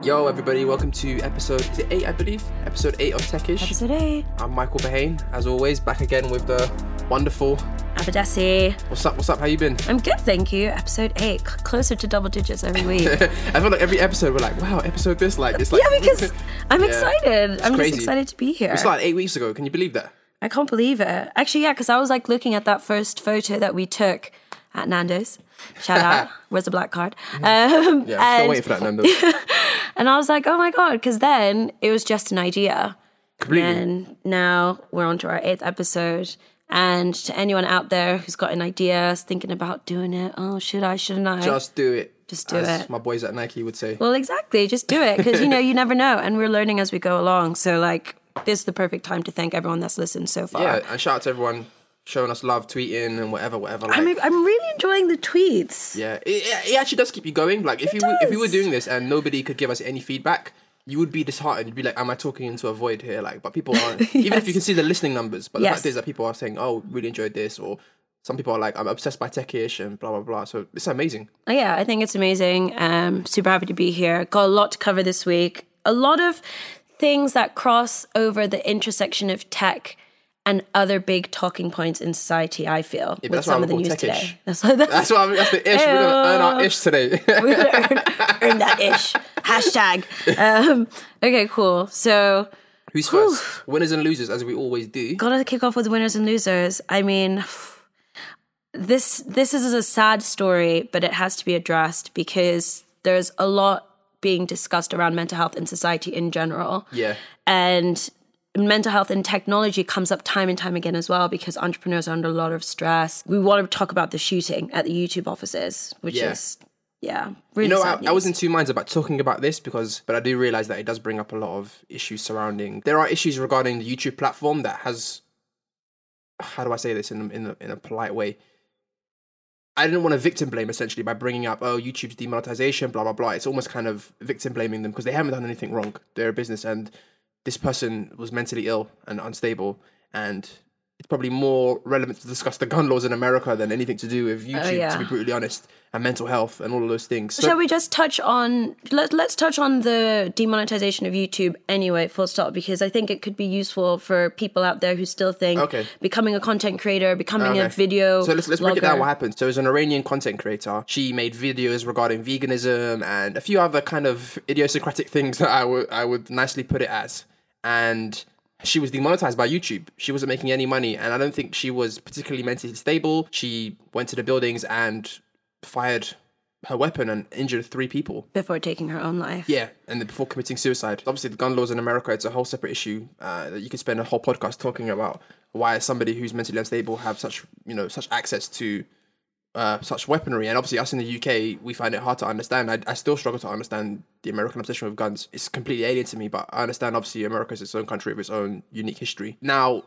Yo, everybody, welcome to episode, is it 8, I believe? Episode 8 of Techish. Episode 8. I'm Michael Bahane, as always, back again with the wonderful... Abadesi. What's up, how you been? I'm good, thank you. Episode 8, closer to double digits every week. I feel like every episode we're like, wow, episode this, like, it's like... Yeah, because I'm excited. I'm crazy. just excited to be here. It's like 8 weeks ago, can you believe that? I can't believe it. Actually, yeah, because I was like looking at that first photo that we took at Nando's. Shout out. Where's the black card? I'm still waiting for that, Nando's. And I was like, oh my God, because then it was just an idea. Completely. And now we're on to our 8th episode. And to anyone out there who's got an idea, is thinking about doing it, oh, should I, shouldn't I? Just do it. Just do as it. my boys at Nike would say. Well, exactly. Just do it. Because, you never know. And we're learning as we go along. So, like, this is the perfect time to thank everyone that's listened so far. Yeah, and shout out to everyone showing us love, tweeting and whatever. Like, I'm really enjoying the tweets. Yeah, it actually does keep you going. Like, if we were doing this and nobody could give us any feedback, you would be disheartened. You'd be like, am I talking into a void here? Like, but people aren't. Even if you can see the listening numbers, but the fact is that people are saying, oh, really enjoyed this, or some people are like, I'm obsessed by Techish and blah, blah, blah. So it's amazing. Oh, yeah, I think it's amazing. Super happy to be here. Got a lot to cover this week. A lot of things that cross over the intersection of tech and other big talking points in society, I feel, with some of the news today. That's the ish. We're going to earn our ish today. We're going to earn that ish. Hashtag. Okay, cool. So... Who's first? Winners and losers, as we always do. Gotta kick off with winners and losers. I mean, this is a sad story, but it has to be addressed because there's a lot being discussed around mental health in society in general. Yeah. And mental health and technology comes up time and time again as well because entrepreneurs are under a lot of stress. We want to talk about the shooting at the YouTube offices, which is, really sad news. I was in two minds about talking about this but I do realize that it does bring up a lot of issues surrounding. There are issues regarding the YouTube platform that has, how do I say this in a polite way? I didn't want to victim blame essentially by bringing up, YouTube's demonetization, blah, blah, blah. It's almost kind of victim blaming them because they haven't done anything wrong. They're a business and this person was mentally ill and unstable, and it's probably more relevant to discuss the gun laws in America than anything to do with YouTube, to be brutally honest, and mental health and all of those things. So, shall we just touch on, let's touch on the demonetization of YouTube anyway, full stop, because I think it could be useful for people out there who still think becoming a content creator, becoming a video So let's break it down what happened. So there's an Iranian content creator. She made videos regarding veganism and a few other kind of idiosyncratic things that I would nicely put it as. And she was demonetized by YouTube. She wasn't making any money, and I don't think she was particularly mentally stable. She went to the buildings and fired her weapon and injured 3 people. Before taking her own life. Yeah, and then before committing suicide. Obviously, the gun laws in America, it's a whole separate issue that you could spend a whole podcast talking about why somebody who's mentally unstable have such access to such weaponry. And obviously us in the UK, we find it hard to understand. I still struggle to understand the American obsession with guns. It's completely alien to me, but I understand obviously America is its own country with its own unique history. Now,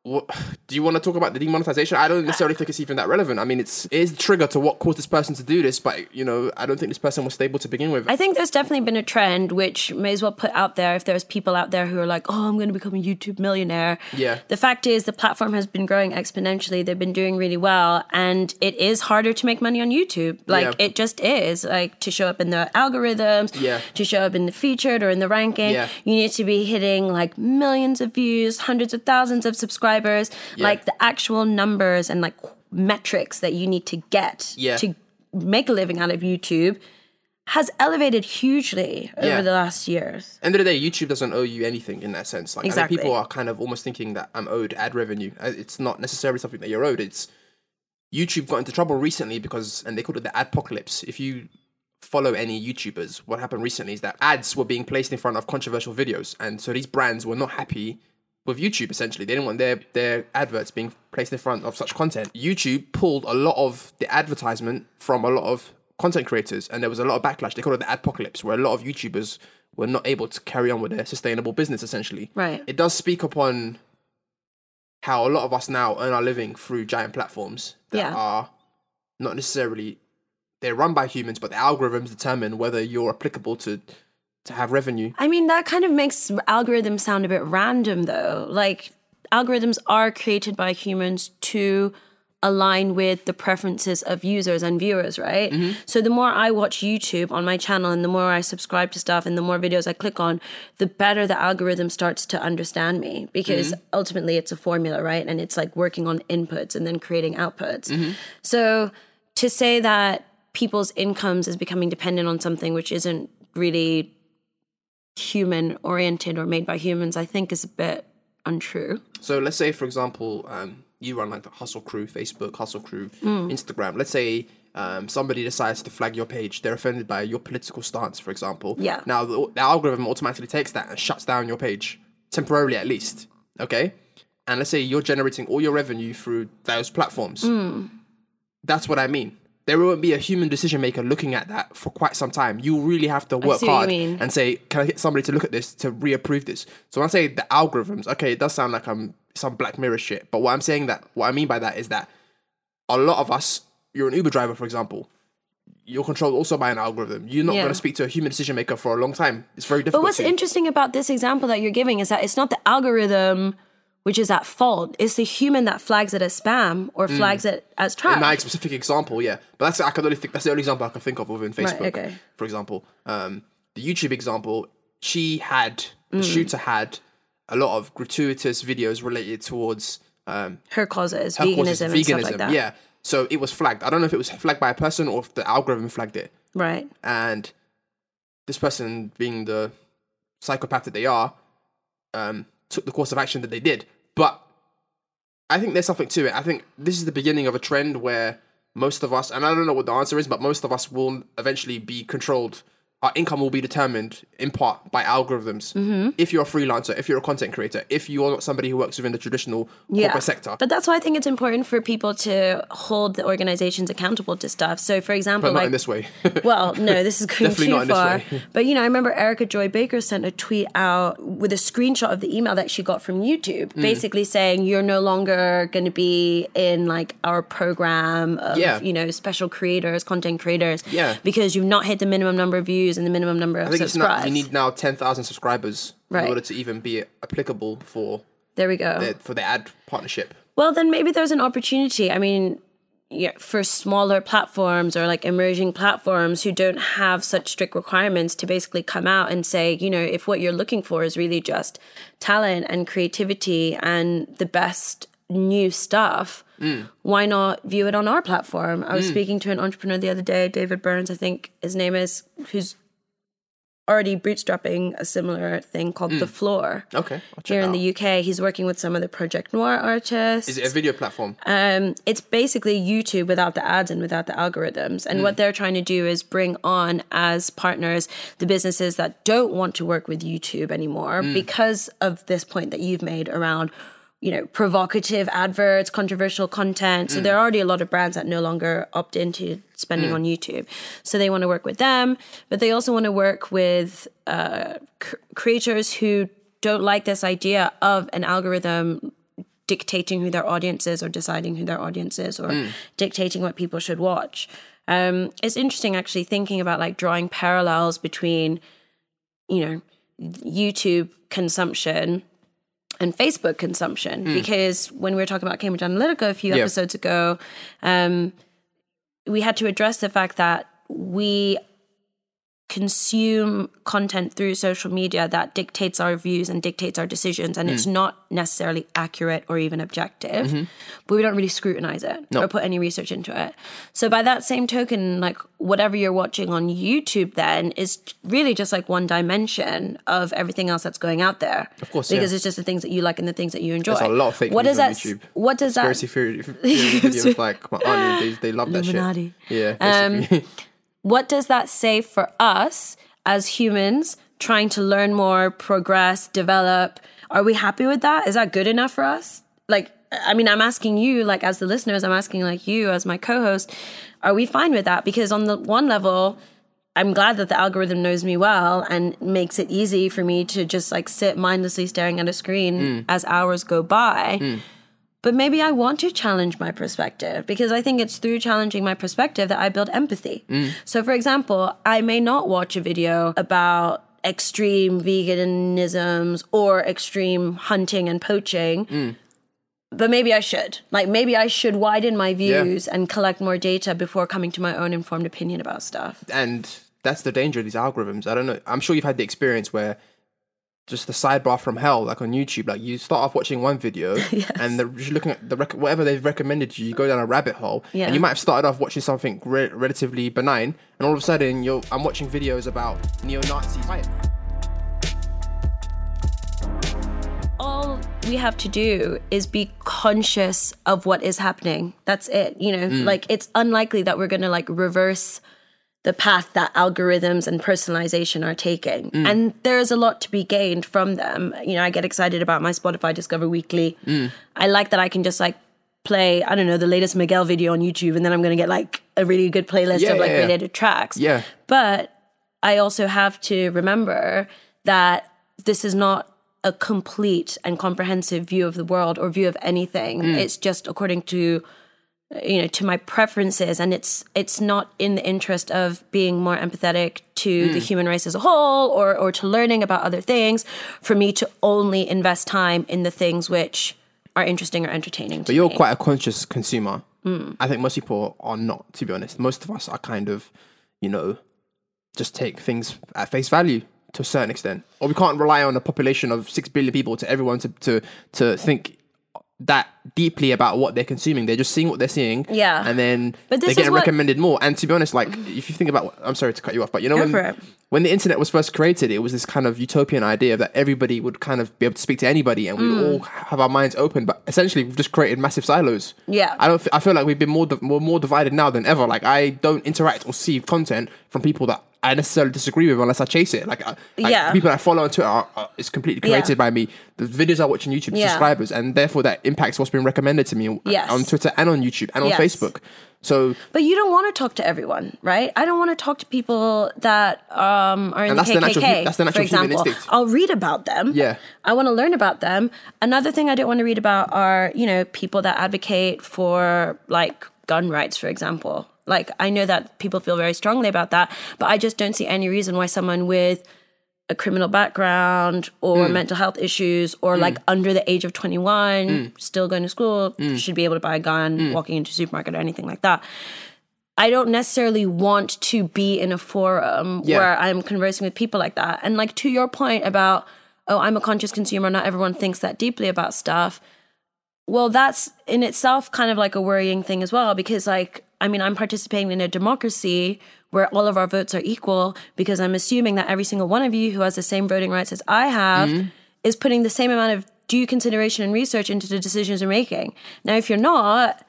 do you want to talk about the demonetization? I don't necessarily think it's even that relevant. I mean, it is the trigger to what caused this person to do this, but, I don't think this person was stable to begin with. I think there's definitely been a trend, which may as well put out there if there's people out there who are like, oh, I'm going to become a YouTube millionaire. Yeah. The fact is the platform has been growing exponentially. They've been doing really well, and it is harder to make money on YouTube. It just is. Like, to show up in the algorithms, to show up in the featured or in the ranking, you need to be hitting, like, millions of views, hundreds of thousands of subscribers. Like the actual numbers and like metrics that you need to get to make a living out of YouTube has elevated hugely over the last years. End of the day, YouTube doesn't owe you anything in that sense. Like, exactly. I think people are kind of almost thinking that I'm owed ad revenue. It's not necessarily something that you're owed. It's YouTube got into trouble recently and they called it the adpocalypse. If you follow any YouTubers, what happened recently is that ads were being placed in front of controversial videos, and so these brands were not happy with YouTube, essentially. They didn't want their adverts being placed in front of such content. YouTube pulled a lot of the advertisement from a lot of content creators, and there was a lot of backlash. They called it the adpocalypse, where a lot of YouTubers were not able to carry on with their sustainable business, essentially. Right. It does speak upon how a lot of us now earn our living through giant platforms that are not necessarily, they're run by humans, but the algorithms determine whether you're applicable to have revenue. I mean, that kind of makes algorithms sound a bit random, though. Like, algorithms are created by humans to align with the preferences of users and viewers, right? So the more I watch YouTube on my channel and the more I subscribe to stuff and the more videos I click on, the better the algorithm starts to understand me, because ultimately it's a formula, right? And it's like working on inputs and then creating outputs. So to say that people's incomes is becoming dependent on something which isn't really human oriented or made by humans, I think is a bit untrue. So let's say, for example, you run like the Hustle Crew Facebook, Hustle Crew Instagram. Let's say somebody decides to flag your page. They're offended by your political stance, for example. Yeah. Now, the algorithm automatically takes that and shuts down your page, temporarily at least. Okay? And let's say you're generating all your revenue through those platforms. That's what I mean. There won't be a human decision maker looking at that for quite some time. You really have to work hard and say, can I get somebody to look at this, to reapprove this? So when I say the algorithms, okay, it does sound like I'm some Black Mirror shit. But what I mean by that is that a lot of us, you're an Uber driver, for example, you're controlled also by an algorithm. You're not going to speak to a human decision maker for a long time. It's very difficult. But what's interesting about this example that you're giving is that it's not the algorithm which is at fault. It's the human that flags it as spam or flags it as trash. In my specific example, yeah. But that's the only example I can think of within Facebook. Right, okay. For example, the YouTube example, the shooter had a lot of gratuitous videos related towards her causes, veganism and stuff like that. Yeah. So it was flagged. I don't know if it was flagged by a person or if the algorithm flagged it. Right. And this person, being the psychopath that they are, took the course of action that they did. But I think there's something to it. I think this is the beginning of a trend where most of us, and I don't know what the answer is, but most of us will eventually be controlled. Our income will be determined in part by algorithms. If you're a freelancer, if you're a content creator, if you're not somebody who works within the traditional corporate sector. But that's why I think it's important for people to hold the organizations accountable to stuff. So, for example, but not in this way. Well, no, this is going Definitely too not in far. this way. But, I remember Erica Joy Baker sent a tweet out with a screenshot of the email that she got from YouTube, basically saying you're no longer going to be in like our program of, special creators, content creators, because you've not hit the minimum number of views and the minimum number of subscribers. You need now 10,000 subscribers in order to even be applicable for there we go for the ad partnership. Well, then maybe there's an opportunity. I mean, for smaller platforms or like emerging platforms who don't have such strict requirements to basically come out and say, if what you're looking for is really just talent and creativity and the best new stuff, why not view it on our platform? I was speaking to an entrepreneur the other day, David Burns, I think his name is, who's already bootstrapping a similar thing called The Floor. Okay. Here in the UK. He's working with some of the Project Noir artists. Is it a video platform? It's basically YouTube without the ads and without the algorithms. And what they're trying to do is bring on as partners the businesses that don't want to work with YouTube anymore because of this point that you've made around provocative adverts, controversial content. So there are already a lot of brands that no longer opt into spending on YouTube. So they want to work with them, but they also want to work with creators who don't like this idea of an algorithm dictating who their audience is or deciding who their audience is or dictating what people should watch. It's interesting actually thinking about like drawing parallels between, YouTube consumption and Facebook consumption, because when we were talking about Cambridge Analytica a few episodes ago, we had to address the fact that we consume content through social media that dictates our views and dictates our decisions, and it's not necessarily accurate or even objective, but we don't really scrutinize it or put any research into it. So by that same token, like whatever you're watching on YouTube then is really just like one dimension of everything else that's going out there. Of course, because it's just the things that you like and the things that you enjoy. There's a lot of fake news on YouTube. What does that... Conspiracy theory videos like my aunt, they love that Illuminati. Shit. Yeah, basically. What does that say for us as humans trying to learn more, progress, develop? Are we happy with that? Is that good enough for us? Like, I mean, I'm asking you, like, as the listeners, I'm asking, like, you as my co-host, are we fine with that? Because on the one level, I'm glad that the algorithm knows me well and makes it easy for me to just, like, sit mindlessly staring at a screen as hours go by. But maybe I want to challenge my perspective, because I think it's through challenging my perspective that I build empathy. So, for example, I may not watch a video about extreme veganisms or extreme hunting and poaching But maybe I should. Like, maybe I should widen my views and collect more data before coming to my own informed opinion about stuff. And that's the danger of these algorithms. I don't know. I'm sure you've had the experience where just the sidebar from hell, like on YouTube, like you start off watching one video and you're looking at whatever they've recommended you go down a rabbit hole, and you might have started off watching something relatively benign, and all of a sudden I'm watching videos about neo-Nazis. All we have to do is be conscious of what is happening. That's it. Like, it's unlikely that we're going to like reverse the path that algorithms and personalization are taking. And there's a lot to be gained from them. I get excited about my Spotify Discover Weekly. I like that I can just like play, I don't know, the latest Miguel video on YouTube, and then I'm going to get like a really good playlist of like related tracks. Yeah. But I also have to remember that this is not a complete and comprehensive view of the world or view of anything. It's just according to to my preferences, and it's not in the interest of being more empathetic to the human race as a whole, or to learning about other things, for me to only invest time in the things which are interesting or entertaining. But you're quite a conscious consumer. I think most people are not, to be honest. Most of us are kind of, just take things at face value to a certain extent, or we can't rely on a population of 6 billion people to everyone to think that deeply about what they're consuming. They're just seeing what they're seeing, and then they're getting recommended more. And to be honest, like, if you think about I'm sorry to cut you off, but when the internet was first created, it was this kind of utopian idea that everybody would kind of be able to speak to anybody, and we'd all have our minds open. But essentially, we've just created massive silos. I feel like we've been more divided now than ever. Like, I don't interact or see content from people that I necessarily disagree with unless I chase it. Like people I follow on Twitter are it's completely created by me. The videos I watch on YouTube, subscribers, and therefore that impacts what's been recommended to me on Twitter and on YouTube and on Facebook. So, but you don't want to talk to everyone, right? I don't want to talk to people that are in the KKK. That's the natural human instinct. I'll read about them. I want to learn about them. Another thing I don't want to read about are people that advocate for like gun rights, for example. Like, I know that people feel very strongly about that, but I just don't see any reason why someone with a criminal background or mental health issues or like under the age of 21, still going to school, should be able to buy a gun, walking into a supermarket or anything like that. I don't necessarily want to be in a forum where I'm conversing with people like that. And like, to your point about, I'm a conscious consumer, not everyone thinks that deeply about stuff. Well, that's in itself kind of like a worrying thing as well, because like, I'm participating in a democracy where all of our votes are equal, because I'm assuming that every single one of you who has the same voting rights as I have is putting the same amount of due consideration and research into the decisions you're making. Now, if you're not,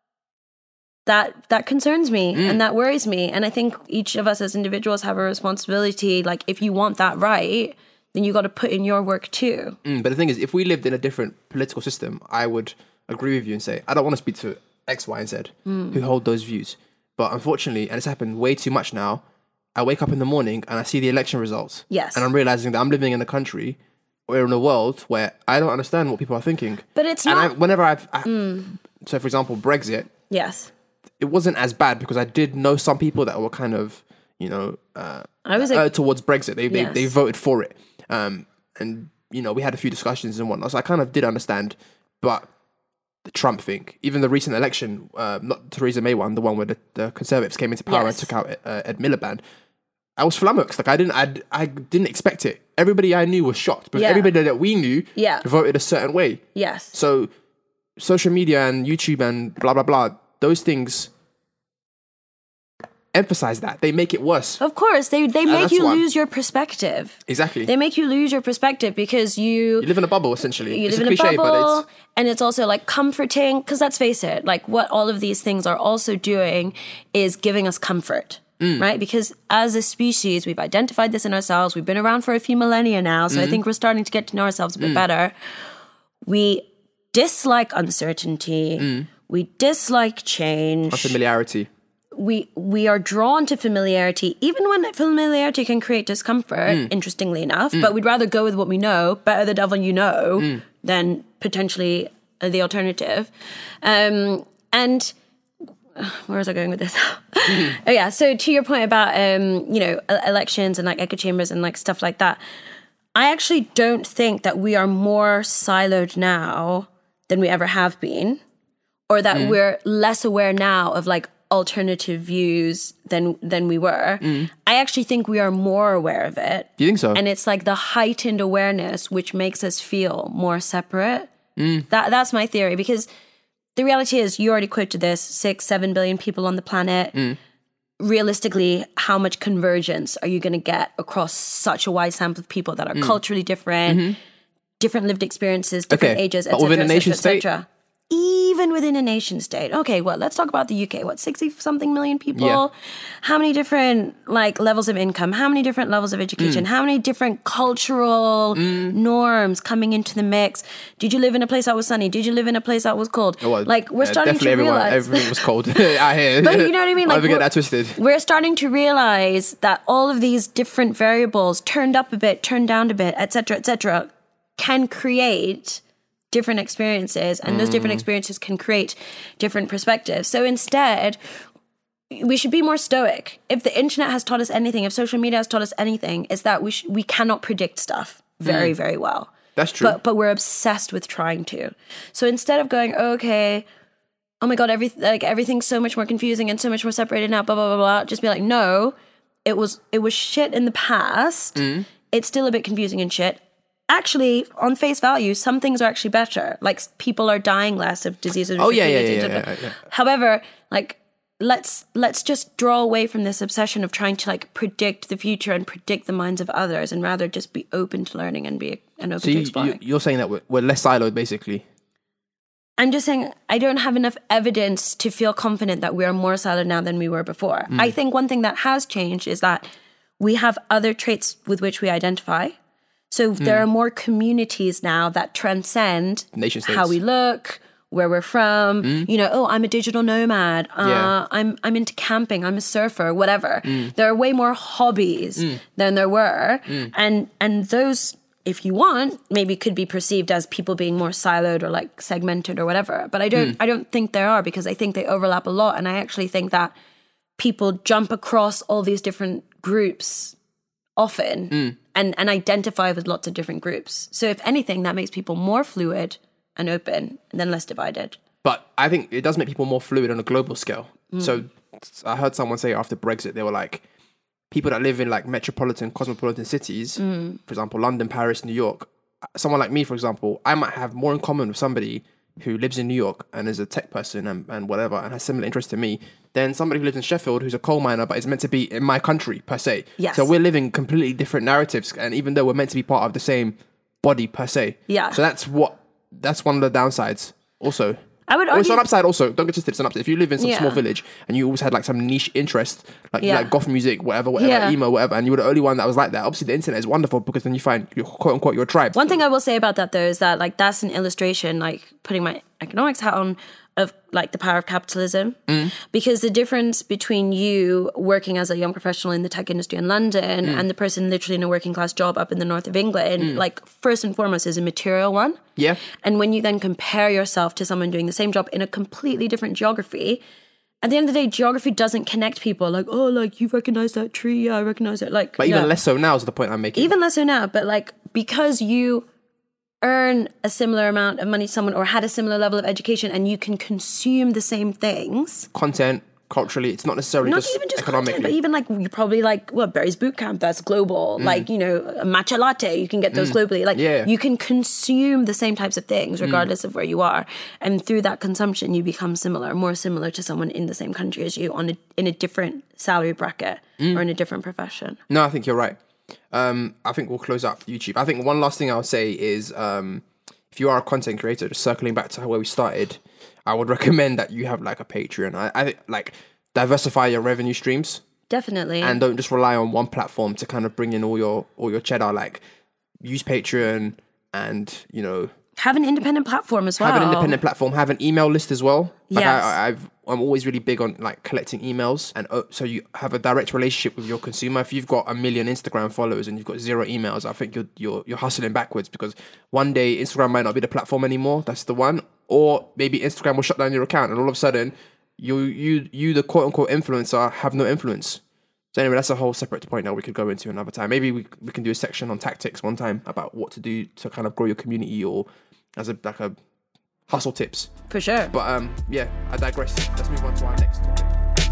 that concerns me and that worries me. And I think each of us as individuals have a responsibility. Like, if you want that right, then you got to put in your work too. But the thing is, if we lived in a different political system, I would agree with you and say, I don't want to speak to X, Y, and Z who hold those views. But unfortunately, and it's happened way too much now, I wake up in the morning and I see the election results. Yes. And I'm realizing that I'm living in a country or in a world where I don't understand what people are thinking. But it's not... So, for example, Brexit. Yes. It wasn't as bad because I did know some people that were kind of, towards Brexit. They voted for it. And, we had a few discussions and whatnot. So I kind of did understand. But the Trump thing, even the recent election, not Theresa May one, the one where the Conservatives came into power and took out Ed Miliband, I was flummoxed. Like, I didn't expect it. Everybody I knew was shocked, but everybody that we knew voted a certain way. Yes. So social media and YouTube and blah, blah, blah, those things emphasize that. They make it worse. Of course. They make you lose your perspective. Exactly. They make you lose your perspective because you live in a bubble, essentially. It's live in a bubble, and it's also like comforting, because let's face it, like what all of these things are also doing is giving us comfort, right? Because as a species, we've identified this in ourselves. We've been around for a few millennia now, so I think we're starting to get to know ourselves a bit better. We dislike uncertainty. We dislike change. Unfamiliarity. We are drawn to familiarity, even when that familiarity can create discomfort, interestingly enough, but we'd rather go with what we know, better the devil you know, than potentially the alternative. And where was I going with this? So to your point about, elections and like echo chambers and like stuff like that, I actually don't think that we are more siloed now than we ever have been, or that we're less aware now of like alternative views than we were. I actually think we are more aware of it. Do you think so? And it's like the heightened awareness which makes us feel more separate. That's my theory, because the reality is, you already quoted this, 6-7 billion people on the planet. Realistically, how much convergence are you going to get across such a wide sample of people that are culturally different, different lived experiences, different ages, etc. But within a nation state? Even within a nation state. Okay, well, let's talk about the UK. 60-something million people? Yeah. How many different like levels of income? How many different levels of education? How many different cultural norms coming into the mix? Did you live in a place that was sunny? Did you live in a place that was cold? Well, like, we're starting to realize... Everything was cold out here. But you know what I mean? Like, Never get that twisted. We're starting to realize that all of these different variables, turned up a bit, turned down a bit, etc., can create different experiences, and those different experiences can create different perspectives. So instead, we should be more stoic. If the internet has taught us anything, if social media has taught us anything, it's that we cannot predict stuff very, very well. That's true. But we're obsessed with trying to. So instead of going, okay, oh my God, everything's so much more confusing and so much more separated now, blah, blah, blah, blah, just be like, no, it was shit in the past. It's still a bit confusing and shit. Actually, on face value, some things are actually better. Like, people are dying less of diseases. Oh, yeah. However, like, let's just draw away from this obsession of trying to like predict the future and predict the minds of others, and rather just be open to learning and be open to exploring. You're saying that we're less siloed, basically. I'm just saying I don't have enough evidence to feel confident that we are more siloed now than we were before. I think one thing that has changed is that we have other traits with which we identify. So there are more communities now that transcend how we look, where we're from. You know, oh, I'm a digital nomad. I'm into camping. I'm a surfer, whatever. There are way more hobbies than there were. And those, if you want, maybe could be perceived as people being more siloed or like segmented or whatever. But I don't think there are, because I think they overlap a lot. And I actually think that people jump across all these different groups often and identify with lots of different groups. So if anything, that makes people more fluid and open and then less divided. But I think it does make people more fluid on a global scale. So I heard someone say after Brexit, they were like, people that live in like metropolitan, cosmopolitan cities, for example, London, Paris, New York, someone like me, for example, I might have more in common with somebody who lives in New York and is a tech person and whatever and has similar interests to me than somebody who lives in Sheffield who's a coal miner but is meant to be in my country per se. Yes. So we're living completely different narratives, and even though we're meant to be part of the same body per se. Yeah. So that's one of the downsides also. I would argue... It's an upside also. Don't get twisted, it's an upside. If you live in some small village and you always had like some niche interest, like goth music, whatever, emo, whatever, and you were the only one that was like that, obviously the internet is wonderful because then you find your quote unquote your tribe. One thing I will say about that though is that like that's an illustration, like putting my economics hat on, of like the power of capitalism, because the difference between you working as a young professional in the tech industry in London and the person literally in a working class job up in the north of England, like first and foremost is a material one. Yeah. And when you then compare yourself to someone doing the same job in a completely different geography, at the end of the day, geography doesn't connect people. Like, oh, like you recognize that tree, yeah, I recognize it. Like, but even less so now is the point I'm making. Even less so now, but like because you earn a similar amount of money to someone or had a similar level of education and you can consume the same things. Content, culturally, it's not necessarily not just even just economically. Content, but even like you probably like, well, Barry's Bootcamp, that's global. Like, you know, a matcha latte, you can get those globally. Like you can consume the same types of things regardless of where you are. And through that consumption, you become more similar to someone in the same country as you in a different salary bracket or in a different profession. No, I think you're right. I think we'll close up YouTube. I think one last thing I'll say is if you are a content creator, just circling back to where we started, I would recommend that you have like a Patreon. I think like diversify your revenue streams. Definitely. And don't just rely on one platform to kind of bring in all your cheddar. Like use Patreon and, you know, have an independent platform as well. Have an independent platform. Have an email list as well. Like yes. I'm always really big on like collecting emails, and so you have a direct relationship with your consumer. If you've got 1 million Instagram followers and you've got 0 emails, I think you're hustling backwards, because one day Instagram might not be the platform anymore. That's the one, or maybe Instagram will shut down your account, and all of a sudden you the quote unquote influencer have no influence. So anyway, that's a whole separate point that we could go into another time. Maybe we can do a section on tactics one time about what to do to kind of grow your community, or as a hustle tips. For sure. But yeah, I digress. Let's move on to our next topic.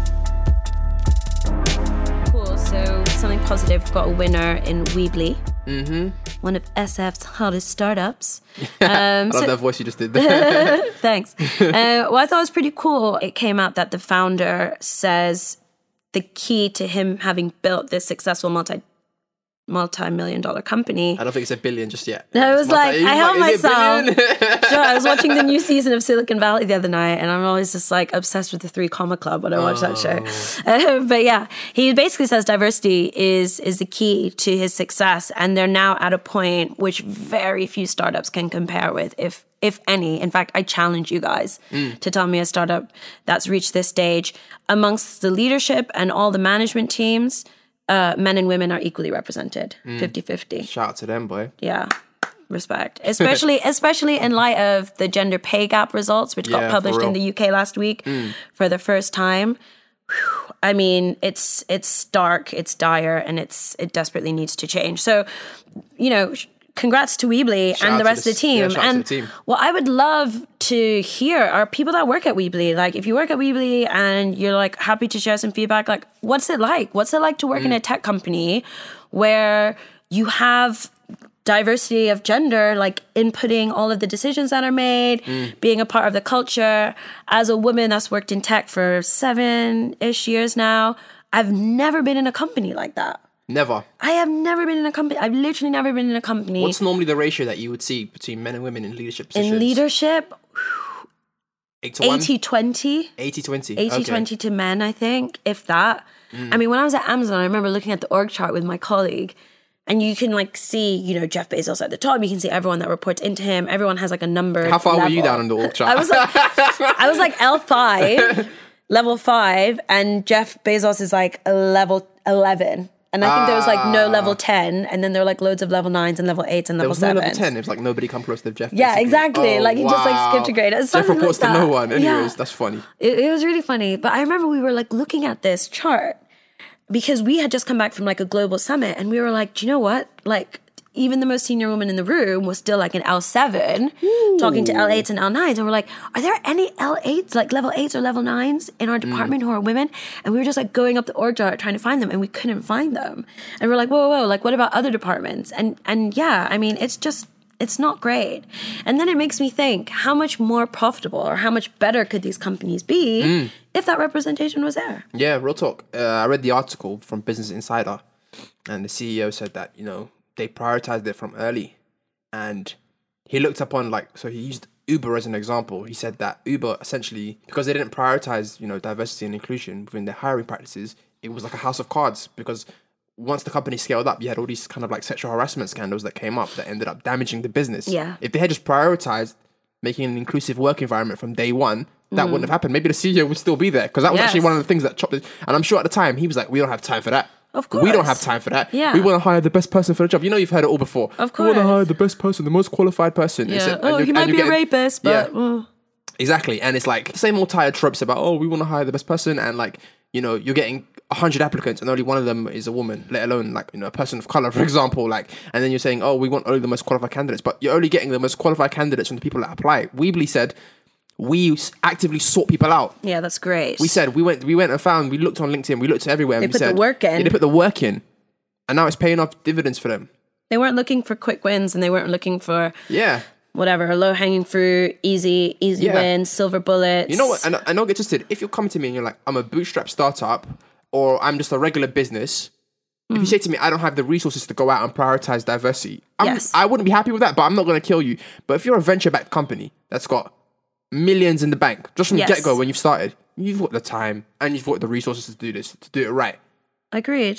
Cool. So something positive. Got a winner in Weebly. One of SF's hottest startups. I love that voice you just did there. Thanks. Well, I thought it was pretty cool. It came out that the founder says the key to him having built this successful multi-million-dollar company. I don't think it's $1 billion just yet. I was like, I held myself. Sure, I was watching the new season of Silicon Valley the other night, and I'm always just like obsessed with the 3 Comma Club when I watch that show. But yeah, he basically says diversity is the key to his success, and they're now at a point which very few startups can compare with, if any. In fact, I challenge you guys to tell me a startup that's reached this stage. Amongst the leadership and all the management teams, men and women are equally represented, 50-50. Shout out to them, boy. Yeah, respect. Especially in light of the gender pay gap results, which got published in the UK last week for the first time. Whew. I mean, it's stark, it's dire, and it desperately needs to change. So, congrats to Weebly and the rest of the team. What I would love to hear are people that work at Weebly. Like, if you work at Weebly and you're like happy to share some feedback, like, what's it like? What's it like to work in a tech company where you have diversity of gender, like inputting all of the decisions that are made, being a part of the culture? As a woman that's worked in tech for 7-ish years now, I've never been in a company like that. Never. I have never been in a company. I've literally never been in a company. What's normally the ratio that you would see between men and women in leadership positions? In leadership, 80-20? 80-20. 80-20. 80-20 to men, I think, if that. I mean, when I was at Amazon, I remember looking at the org chart with my colleague, and you can like see, Jeff Bezos at the top. You can see everyone that reports into him. Everyone has like a number. How far were you down on the org chart? I was like L5, level 5, and Jeff Bezos is like a level 11. And I think there was like no level 10, and then there were like loads of level 9s and level 8s and level 7s. There was no level 10. It was like nobody come close to Jeff. Yeah, basically. Exactly. Oh, like he just like skipped a grade. Jeff reports to no one. Anyways, that's funny. It was really funny. But I remember we were like looking at this chart because we had just come back from like a global summit, and we were like, do you know what? Like, even the most senior woman in the room was still like an L7 talking to L8s and L9s. And we're like, are there any L8s, like level 8s or level 9s in our department who are women? And we were just like going up the org chart trying to find them, and we couldn't find them. And we're like, whoa, like what about other departments? And yeah, I mean, it's not great. And then it makes me think, how much more profitable or how much better could these companies be if that representation was there? Yeah, real talk. I read the article from Business Insider, and the CEO said that, they prioritized it from early. And he looked upon so he used Uber as an example. He said that Uber essentially, because they didn't prioritize, diversity and inclusion within their hiring practices, it was like a house of cards, because once the company scaled up, you had all these kind of like sexual harassment scandals that came up that ended up damaging the business. Yeah. If they had just prioritized making an inclusive work environment from day one, that wouldn't have happened. Maybe the CEO would still be there, because that was actually one of the things that chopped it. And I'm sure at the time he was like, we don't have time for that. Of course. We don't have time for that. Yeah. We want to hire the best person for the job. You've heard it all before. Of course. We want to hire the best person, the most qualified person. Yeah. He might be a rapist, but... Yeah. Exactly. And it's like the same old tired tropes about, we want to hire the best person, and you're getting 100 applicants and only one of them is a woman, let alone a person of color, for example. And then you're saying, we want only the most qualified candidates, but you're only getting the most qualified candidates from the people that apply. Weebly said, we actively sought people out. Yeah, that's great. We said we went and found. We looked on LinkedIn. We looked everywhere. They put the work in. Yeah, they put the work in, and now it's paying off dividends for them. They weren't looking for quick wins, and they weren't looking for whatever low hanging fruit, easy wins, silver bullets. You know what? And I know, get twisted. If you're coming to me and you're like, I'm a bootstrap startup, or I'm just a regular business. If you say to me, I don't have the resources to go out and prioritize diversity, I wouldn't be happy with that. But I'm not going to kill you. But if you're a venture-backed company that's got millions in the bank, just from the get-go when you've started, you've got the time and you've got the resources to do this, to do it right. Agreed.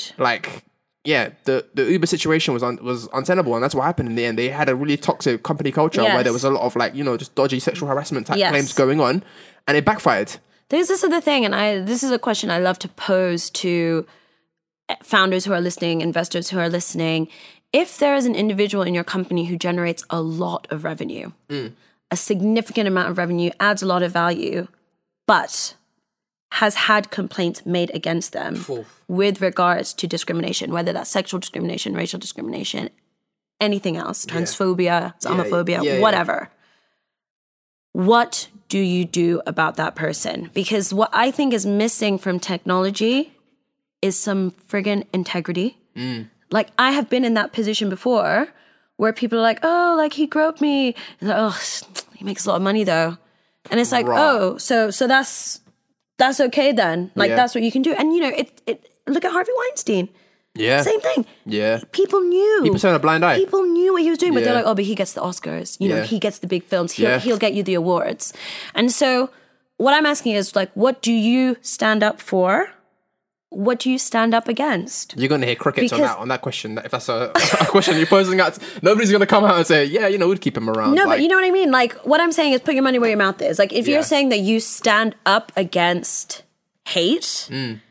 The Uber situation was untenable, and that's what happened in the end. They had a really toxic company culture where there was a lot of just dodgy sexual harassment type claims going on, and it backfired. This is the thing, and this is a question I love to pose to founders who are listening, investors who are listening. If there is an individual in your company who generates a lot of revenue, a significant amount of revenue, adds a lot of value, but has had complaints made against them with regards to discrimination, whether that's sexual discrimination, racial discrimination, anything else, transphobia, Islamophobia, whatever. what do you do about that person? Because what I think is missing from technology is some friggin' integrity. Like, I have been in that position before where people are like, oh, like, he groped me. And like, oh, he makes a lot of money though. And it's like, oh, so that's okay then. Like, that's what you can do. And, you know, it look at Harvey Weinstein. Yeah. Same thing. Yeah. People knew. People turned a blind eye. People knew what he was doing, but they're like, oh, but he gets the Oscars. You know, he gets the big films. He'll get you the awards. And so what I'm asking is, like, what do you stand up for? What do you stand up against? You're going to hear crickets on that question. If that's a question you're posing out, nobody's going to come out and say, yeah, you know, we'd keep him around. No, but you know what I mean? Like, what I'm saying is put your money where your mouth is. Like, if you're saying that you stand up against hate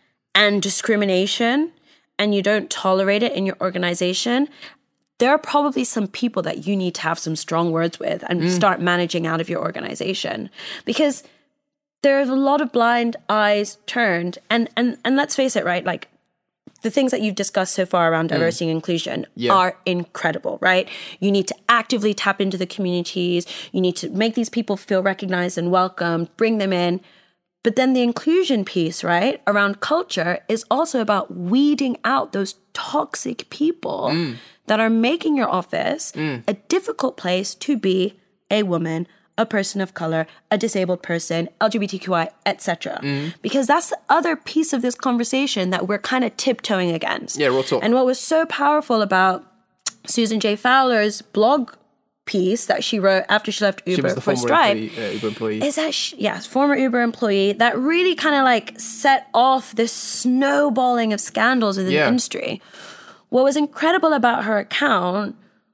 and discrimination and you don't tolerate it in your organization, there are probably some people that you need to have some strong words with and start managing out of your organization. Because there's a lot of blind eyes turned. And let's face it, right? Like, the things that you've discussed so far around diversity and inclusion are incredible, right? You need to actively tap into the communities. You need to make these people feel recognized and welcomed, bring them in. But then the inclusion piece, right, around culture is also about weeding out those toxic people that are making your office a difficult place to be a woman, a person of color, a disabled person, LGBTQI, etc. Because that's the other piece of this conversation that we're kind of tiptoeing against. Yeah, real talk. And what was so powerful about Susan J. Fowler's blog piece that she wrote after she left Uber for Stripe Uber employee. is that former Uber employee that really kind of like set off this snowballing of scandals in the industry. What was incredible about her account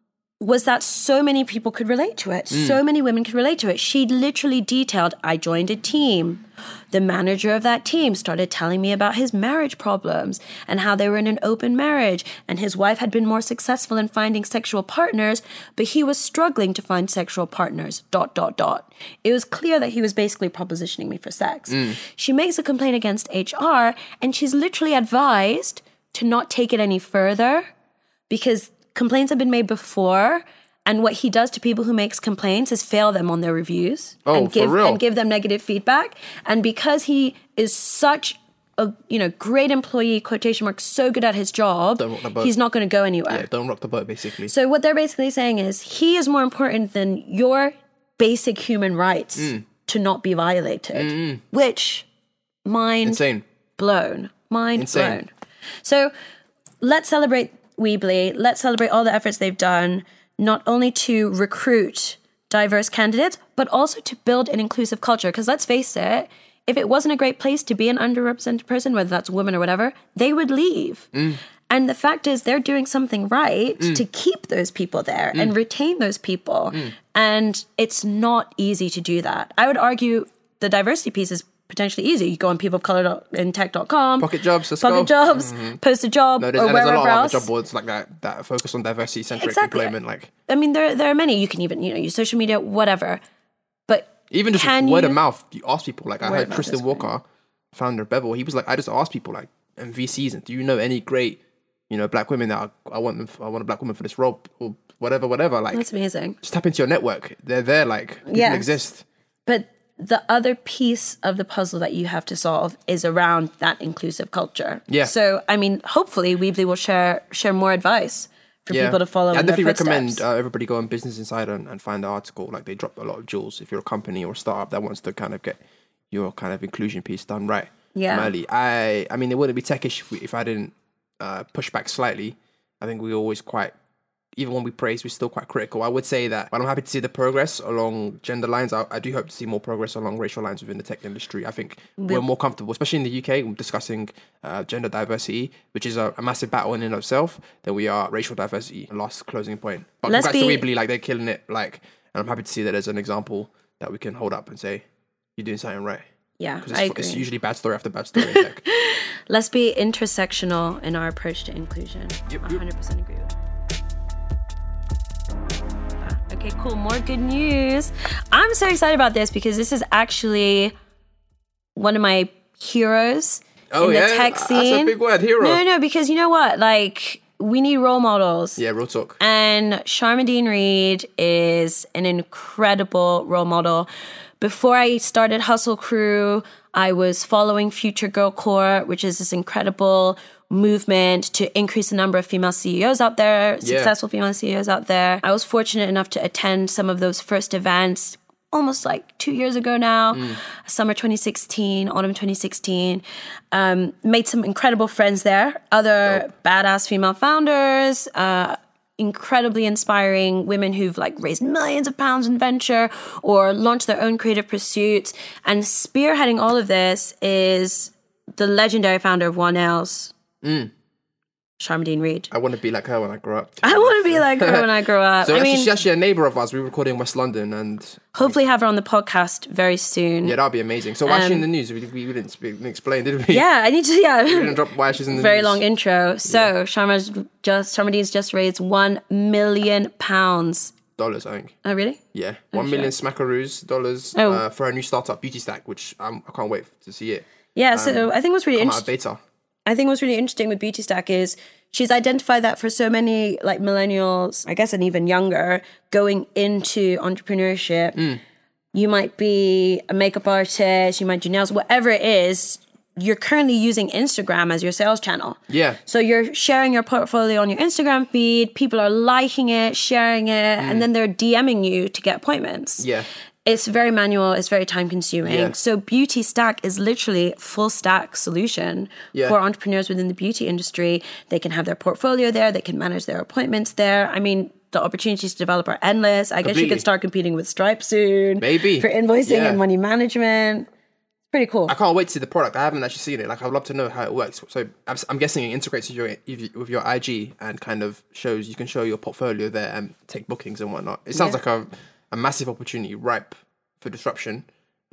was that so many people could relate to it. So many women could relate to it. She literally detailed, I joined a team. The manager of that team started telling me about his marriage problems and how they were in an open marriage and his wife had been more successful in finding sexual partners, but he was struggling to find sexual partners, ... It was clear that he was basically propositioning me for sex. She makes a complaint against HR and she's literally advised to not take it any further because complaints have been made before, and what he does to people who makes complaints is fail them on their reviews and give them negative feedback. And because he is such a great employee, quotation marks, so good at his job, he's not going to go anywhere. Yeah, don't rock the boat, basically. So what they're basically saying is he is more important than your basic human rights to not be violated, which mind blown. So let's celebrate Weebly. Let's celebrate all the efforts they've done, not only to recruit diverse candidates, but also to build an inclusive culture. Because let's face it, if it wasn't a great place to be an underrepresented person, whether that's a woman or whatever, they would leave. And the fact is they're doing something right to keep those people there and retain those people. And it's not easy to do that. I would argue the diversity piece is potentially easy. You go on peopleofcolor.intech.com. Pocket Jobs, post a job, or wherever else. There's a lot of other job boards like that focus on diversity-centric employment. Like, I mean, there are many. You can even, use social media, whatever. But even just word of mouth, you ask people. Like, I heard Tristan Walker, founder of Bevel, he was like, I just asked people, like, and VCs, and do you know any great, black women that I want a black woman for this role, or whatever. Like, that's amazing. Just tap into your network. They're there, like, people exist. But the other piece of the puzzle that you have to solve is around that inclusive culture. Yeah. So, I mean, hopefully Weebly will share more advice for people to follow in their footsteps. I definitely recommend everybody go on Business Insider and find the article. Like, they drop a lot of jewels if you're a company or a startup that wants to kind of get your kind of inclusion piece done right. Yeah. Early. I mean, it wouldn't be techish if I didn't push back slightly. I think we always even when we praise, we're still quite critical. I would say that, but I'm happy to see the progress along gender lines. I do hope to see more progress along racial lines within the tech industry. I think we're more comfortable, especially in the UK, discussing gender diversity, which is a massive battle in and of itself, than we are racial diversity. Last closing point. But congrats to Weebly, like, they're killing it. Like, and I'm happy to see that there's an example that we can hold up and say, you're doing something right. Yeah, I agree. It's usually bad story after bad story in tech. Let's be intersectional in our approach to inclusion. 100% agree with that. Okay, cool. More good news. I'm so excited about this because this is actually one of my heroes in the tech scene. That's a big word, hero. No, because you know what? Like, we need role models. Yeah, real talk. And Sharmardine Reed is an incredible role model. Before I started Hustle Crew, I was following Future Girl Core, which is this incredible movement to increase the number of female CEOs out there, successful female CEOs out there. I was fortunate enough to attend some of those first events almost like 2 years ago now, summer 2016, autumn 2016. Made some incredible friends there, other badass female founders, incredibly inspiring women who've like raised millions of pounds in venture or launched their own creative pursuits. And spearheading all of this is the legendary founder of 1Ls, Sharmardine Reed. I want to be like her when I grow up. I want to be like her when I grow up. So she's actually a neighbour of ours. We record in West London, and hopefully have her on the podcast very soon. Yeah, that'd be amazing. So why is she in the news? We didn't explain, did we? Yeah, I need to. Yeah, we didn't drop why she's in the very news. Long intro. So Sharmardine's just raised £1 million. Dollars, I think. Oh, really? Yeah, 1 million smackaroos dollars for her new startup, Beauty Stack, which I can't wait to see it. Yeah, so I think what's really interesting. Beta. I think what's really interesting with Beauty Stack is she's identified that for so many like millennials, I guess, and even younger, going into entrepreneurship, you might be a makeup artist, you might do nails, whatever it is, you're currently using Instagram as your sales channel. Yeah. So you're sharing your portfolio on your Instagram feed, people are liking it, sharing it, and then they're DMing you to get appointments. Yeah. It's very manual. It's very time consuming. Yeah. So Beauty Stack is literally a full stack solution for entrepreneurs within the beauty industry. They can have their portfolio there. They can manage their appointments there. I mean, the opportunities to develop are endless. I guess you could start competing with Stripe soon. Maybe. For invoicing and money management. Pretty cool. I can't wait to see the product. I haven't actually seen it. Like, I'd love to know how it works. So I'm guessing it integrates with your IG and kind of shows, you can show your portfolio there and take bookings and whatnot. It sounds like a massive opportunity ripe for disruption.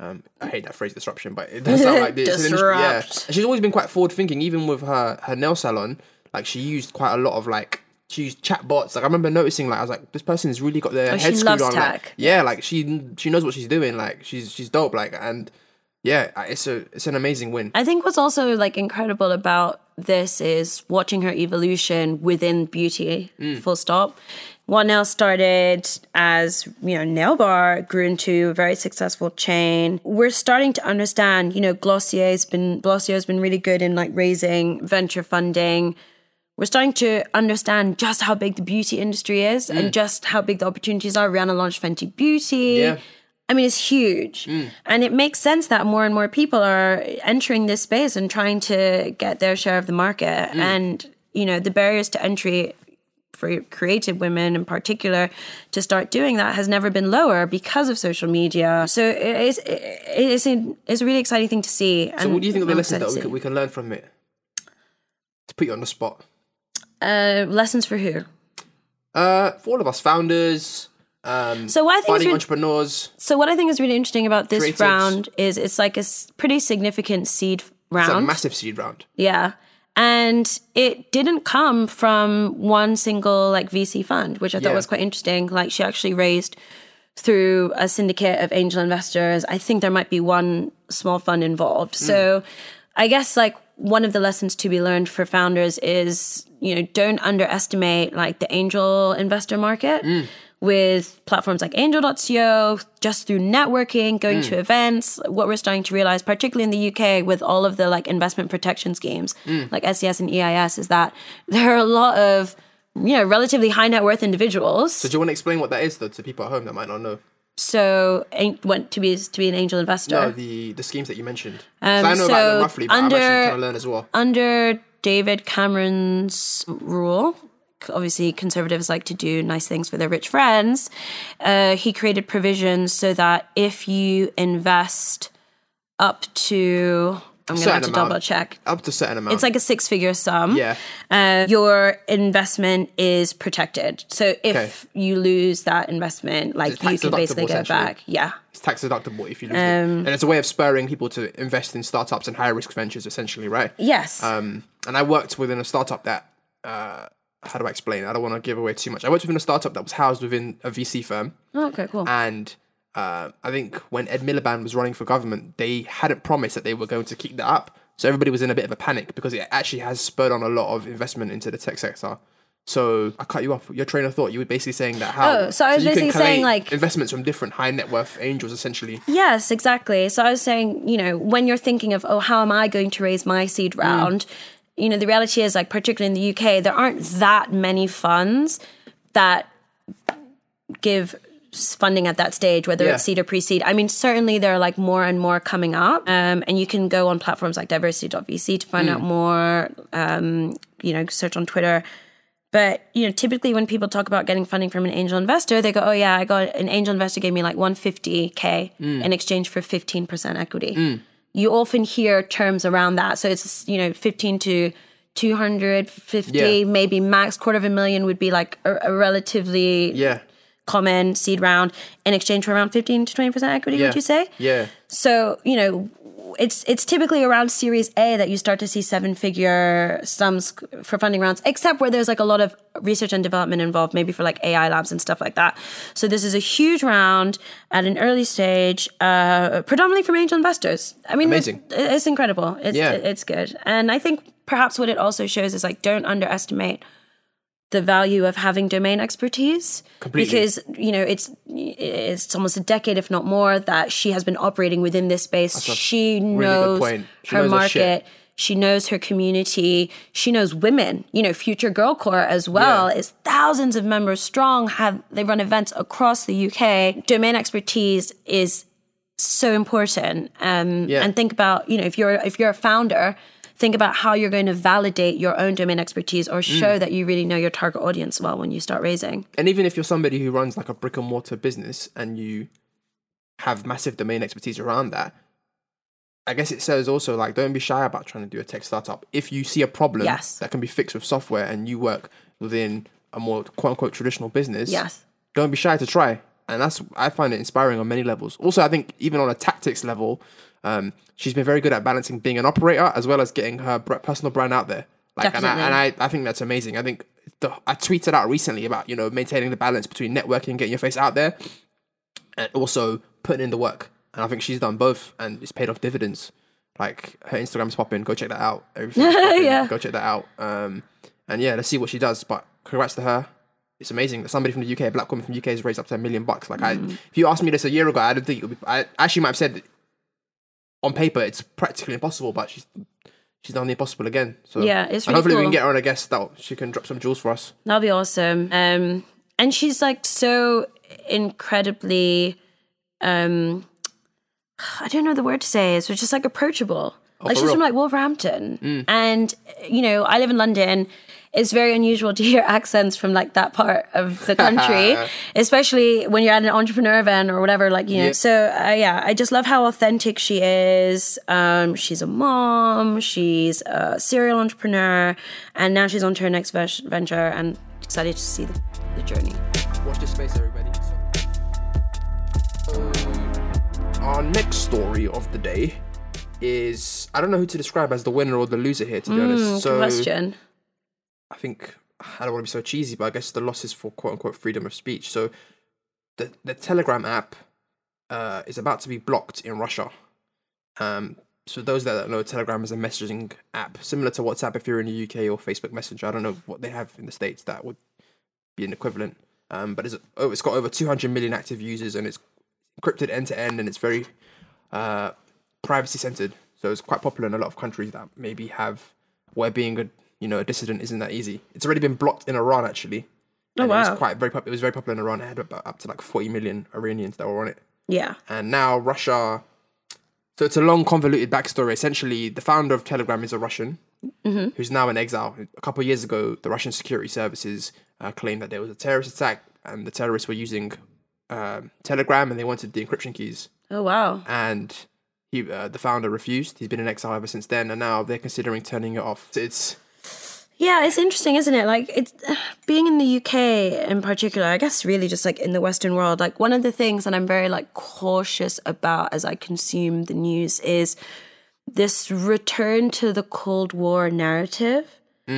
I hate that phrase, disruption, but it does sound like this. Disrupt. Yeah. And she's always been quite forward thinking, even with her nail salon. Like, she used quite a lot of she used chat bots. Like, I remember noticing, like, I was like, this person's really got their head screwed on. Tech. Like, yeah, like she knows what she's doing. Like, she's dope. Like, and yeah, it's an amazing win. I think what's also like incredible about this is watching her evolution within beauty. Full stop. 1L started as, nail bar, grew into a very successful chain. We're starting to understand, Glossier's been really good in like raising venture funding. We're starting to understand just how big the beauty industry is and just how big the opportunities are. Rihanna launched Fenty Beauty. Yeah. I mean, it's huge. And it makes sense that more and more people are entering this space and trying to get their share of the market. And, the barriers to entry for creative women in particular to start doing that has never been lower because of social media. So it's a really exciting thing to see. So what do you think are the lessons that we can learn from it? To put you on the spot. Lessons for who? For all of us, founders, so what I think finding entrepreneurs. So what I think is really interesting about this creatives. round is it's like a pretty significant seed round. It's a massive seed round. Yeah. And it didn't come from one single like VC fund, which I thought was quite interesting. Like, she actually raised through a syndicate of angel investors. I think there might be one small fund involved. So I guess like one of the lessons to be learned for founders is, don't underestimate like the angel investor market. With platforms like Angel.co, just through networking, going to events, what we're starting to realize, particularly in the UK with all of the like investment protection schemes, like SES and EIS, is that there are a lot of, relatively high net worth individuals. So do you want to explain what that is, though, to people at home that might not know? So, went to be an angel investor. No, the schemes that you mentioned. I know about them roughly, but I'm actually trying to learn as well. Under David Cameron's rule, obviously conservatives like to do nice things for their rich friends. He created provisions so that if you invest up to, I'm going to have to double check. Up to a certain amount. It's like a 6-figure sum. Yeah. Your investment is protected. So if you lose that investment, like you can basically get it back. Yeah. It's tax deductible if you lose it. And it's a way of spurring people to invest in startups and high risk ventures, essentially, right? Yes. And I worked within a startup that, how do I explain it? I don't want to give away too much. I worked within a startup that was housed within a VC firm. Oh, okay, cool. And I think when Ed Miliband was running for government, they hadn't promised that they were going to keep that up. So everybody was in a bit of a panic because it actually has spurred on a lot of investment into the tech sector. So I cut you off. Your train of thought. You were basically saying that how. Oh, so I was basically saying like investments from different high net worth angels, essentially. Yes, exactly. So I was saying, when you're thinking of, how am I going to raise my seed round? The reality is, like, particularly in the UK, there aren't that many funds that give funding at that stage, whether it's seed or pre-seed. I mean, certainly there are like more and more coming up, and you can go on platforms like diversity.vc to find out more, search on Twitter. But, typically when people talk about getting funding from an angel investor, they go, oh yeah, I got an angel investor gave me like 150K in exchange for 15% equity. You often hear terms around that. So it's, 15 to 250, maybe max $250,000 would be like a relatively common seed round in exchange for around 15 to 20% equity, would you say? Yeah. So, it's typically around Series A that you start to see 7-figure sums for funding rounds, except where there's like a lot of research and development involved, maybe for like AI labs and stuff like that. So this is a huge round at an early stage, predominantly from angel investors. I mean, amazing. It's incredible. It's good. And I think perhaps what it also shows is like, don't underestimate the value of having domain expertise. Completely. Because, it's almost a decade, if not more, that she has been operating within this space. She knows her market. She knows her community. She knows women. Future Girl Core as well is thousands of members strong. They run events across the UK. Domain expertise is so important. And think about, if you're a founder, think about how you're going to validate your own domain expertise or show that you really know your target audience well when you start raising. And even if you're somebody who runs like a brick and mortar business and you have massive domain expertise around that, I guess it says also like, don't be shy about trying to do a tech startup. If you see a problem that can be fixed with software and you work within a more quote unquote traditional business, don't be shy to try. And I find it inspiring on many levels. Also, I think even on a tactics level, she's been very good at balancing being an operator as well as getting her personal brand out there. Definitely. I think that's amazing. I think I tweeted out recently about, maintaining the balance between networking, getting your face out there, and also putting in the work. And I think she's done both, and it's paid off dividends. Like, her Instagram's popping. Go check that out. Everything's popping. Go check that out. And let's see what she does. But congrats to her. It's amazing that somebody from the UK, a black woman from the UK, has raised up to $1 million. Like, if you asked me this a year ago, I don't think it would be. I actually might have said that on paper it's practically impossible, but she's done the impossible again. So it's really hopefully cool. We can get her on a guest that she can drop some jewels for us. That'll be awesome. And she's like so incredibly, I don't know the word to say. It's just like approachable. Like, she's from like Wolverhampton, and I live in London. It's very unusual to hear accents from like that part of the country, especially when you're at an entrepreneur event or whatever. Like, So I just love how authentic she is. She's a mom. She's a serial entrepreneur, and now she's on to her next venture. And excited to see the journey. Watch this space, everybody. Our next story of the day is, I don't know who to describe as the winner or the loser here, to be honest. Good question. I think, I don't want to be so cheesy, but I guess the loss is for quote-unquote freedom of speech. So the Telegram app is about to be blocked in Russia. So those that don't know, Telegram is a messaging app, similar to WhatsApp if you're in the UK, or Facebook Messenger. I don't know what they have in the States that would be an equivalent. But it's got over 200 million active users, and it's encrypted end-to-end, and it's very privacy-centered. So it's quite popular in a lot of countries that maybe have where being a dissident isn't that easy. It's already been blocked in Iran, actually. Oh, wow. It was very popular in Iran. It had up to like 40 million Iranians that were on it. Yeah. And now Russia... So it's a long, convoluted backstory. Essentially, the founder of Telegram is a Russian who's now in exile. A couple of years ago, the Russian security services claimed that there was a terrorist attack, and the terrorists were using Telegram, and they wanted the encryption keys. Oh, wow. And the founder refused. He's been in exile ever since then, and now they're considering turning it off. Yeah, it's interesting, isn't it? Like, it's being in the UK in particular, I guess really just like in the Western world, like one of the things that I'm very like cautious about as I consume the news is this return to the Cold War narrative.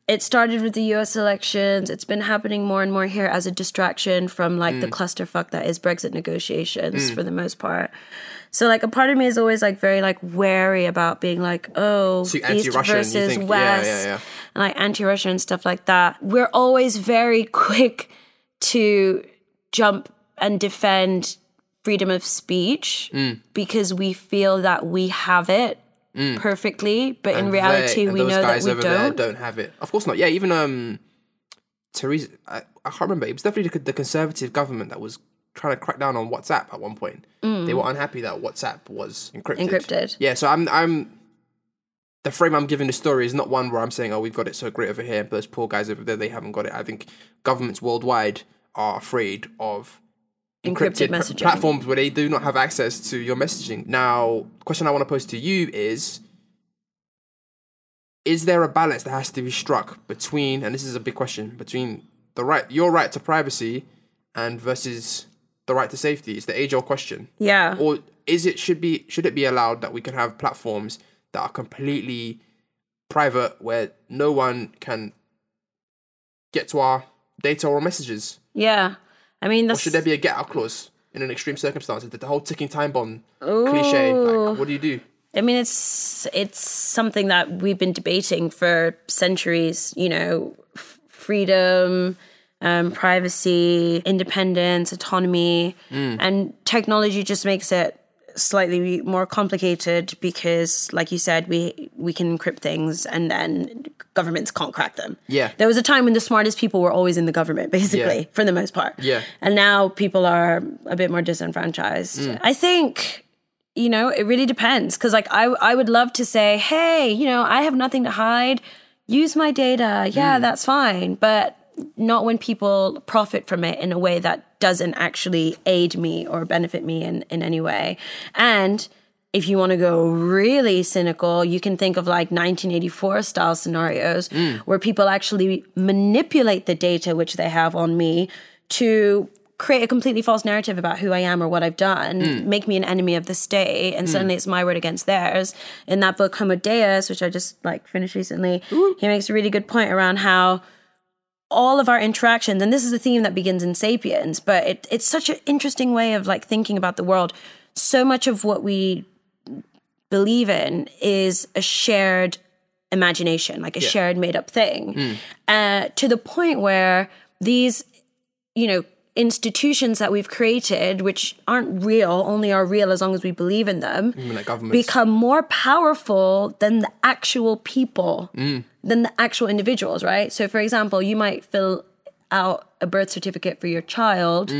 it started with the US elections. It's been happening more and more here as a distraction from like the clusterfuck that is Brexit negotiations for the most part. So like a part of me is always like very like wary about being like, oh, so East versus West, and like anti-Russian and stuff like that. We're always very quick to jump and defend freedom of speech because we feel that we have it perfectly, but in reality we know that we don't have it. Of course not. Yeah, even Theresa, I can't remember. It was definitely the Conservative government that was trying to crack down on WhatsApp at one point. They were unhappy that WhatsApp was encrypted. Yeah, so I'm the frame I'm giving the story is not one where I'm saying, oh, we've got it so great over here, but those poor guys over there, they haven't got it. I think governments worldwide are afraid of encrypted messaging platforms where they do not have access to your messaging. Now, the question I want to pose to you is there a balance that has to be struck between, and this is a big question, between your right to privacy and versus the right to safety? It's the age-old question. Yeah. Or should it be allowed that we can have platforms that are completely private where no one can get to our data or messages? Yeah. I mean, or should there be a get-out clause in an extreme circumstance? The whole ticking time bomb cliche. Like, what do you do? I mean, it's something that we've been debating for centuries. You know, freedom, privacy, independence, autonomy, and technology just makes it slightly more complicated because, like you said, we can encrypt things and then governments can't crack them. Yeah. There was a time when the smartest people were always in the government, basically, for the most part. Yeah. And now people are a bit more disenfranchised. I think, you know, it really depends. Because, like, I would love to say, hey, you know, I have nothing to hide. Use my data. Yeah, that's fine. But not when people profit from it in a way that doesn't actually aid me or benefit me in any way. And if you want to go really cynical, you can think of like 1984 style scenarios where people actually manipulate the data which they have on me to create a completely false narrative about who I am or what I've done, make me an enemy of the state, and suddenly it's my word against theirs. In that book, Homo Deus, which I just like finished recently, he makes a really good point around how all of our interactions, and this is a theme that begins in Sapiens, but it's such an interesting way of like thinking about the world. So much of what we believe in is a shared imagination, like a shared made up thing, to the point where these, you know, institutions that we've created, which aren't real, only are real as long as we believe in them, become more powerful than the actual people, than the actual individuals, right? So, for example, you might fill out a birth certificate for your child,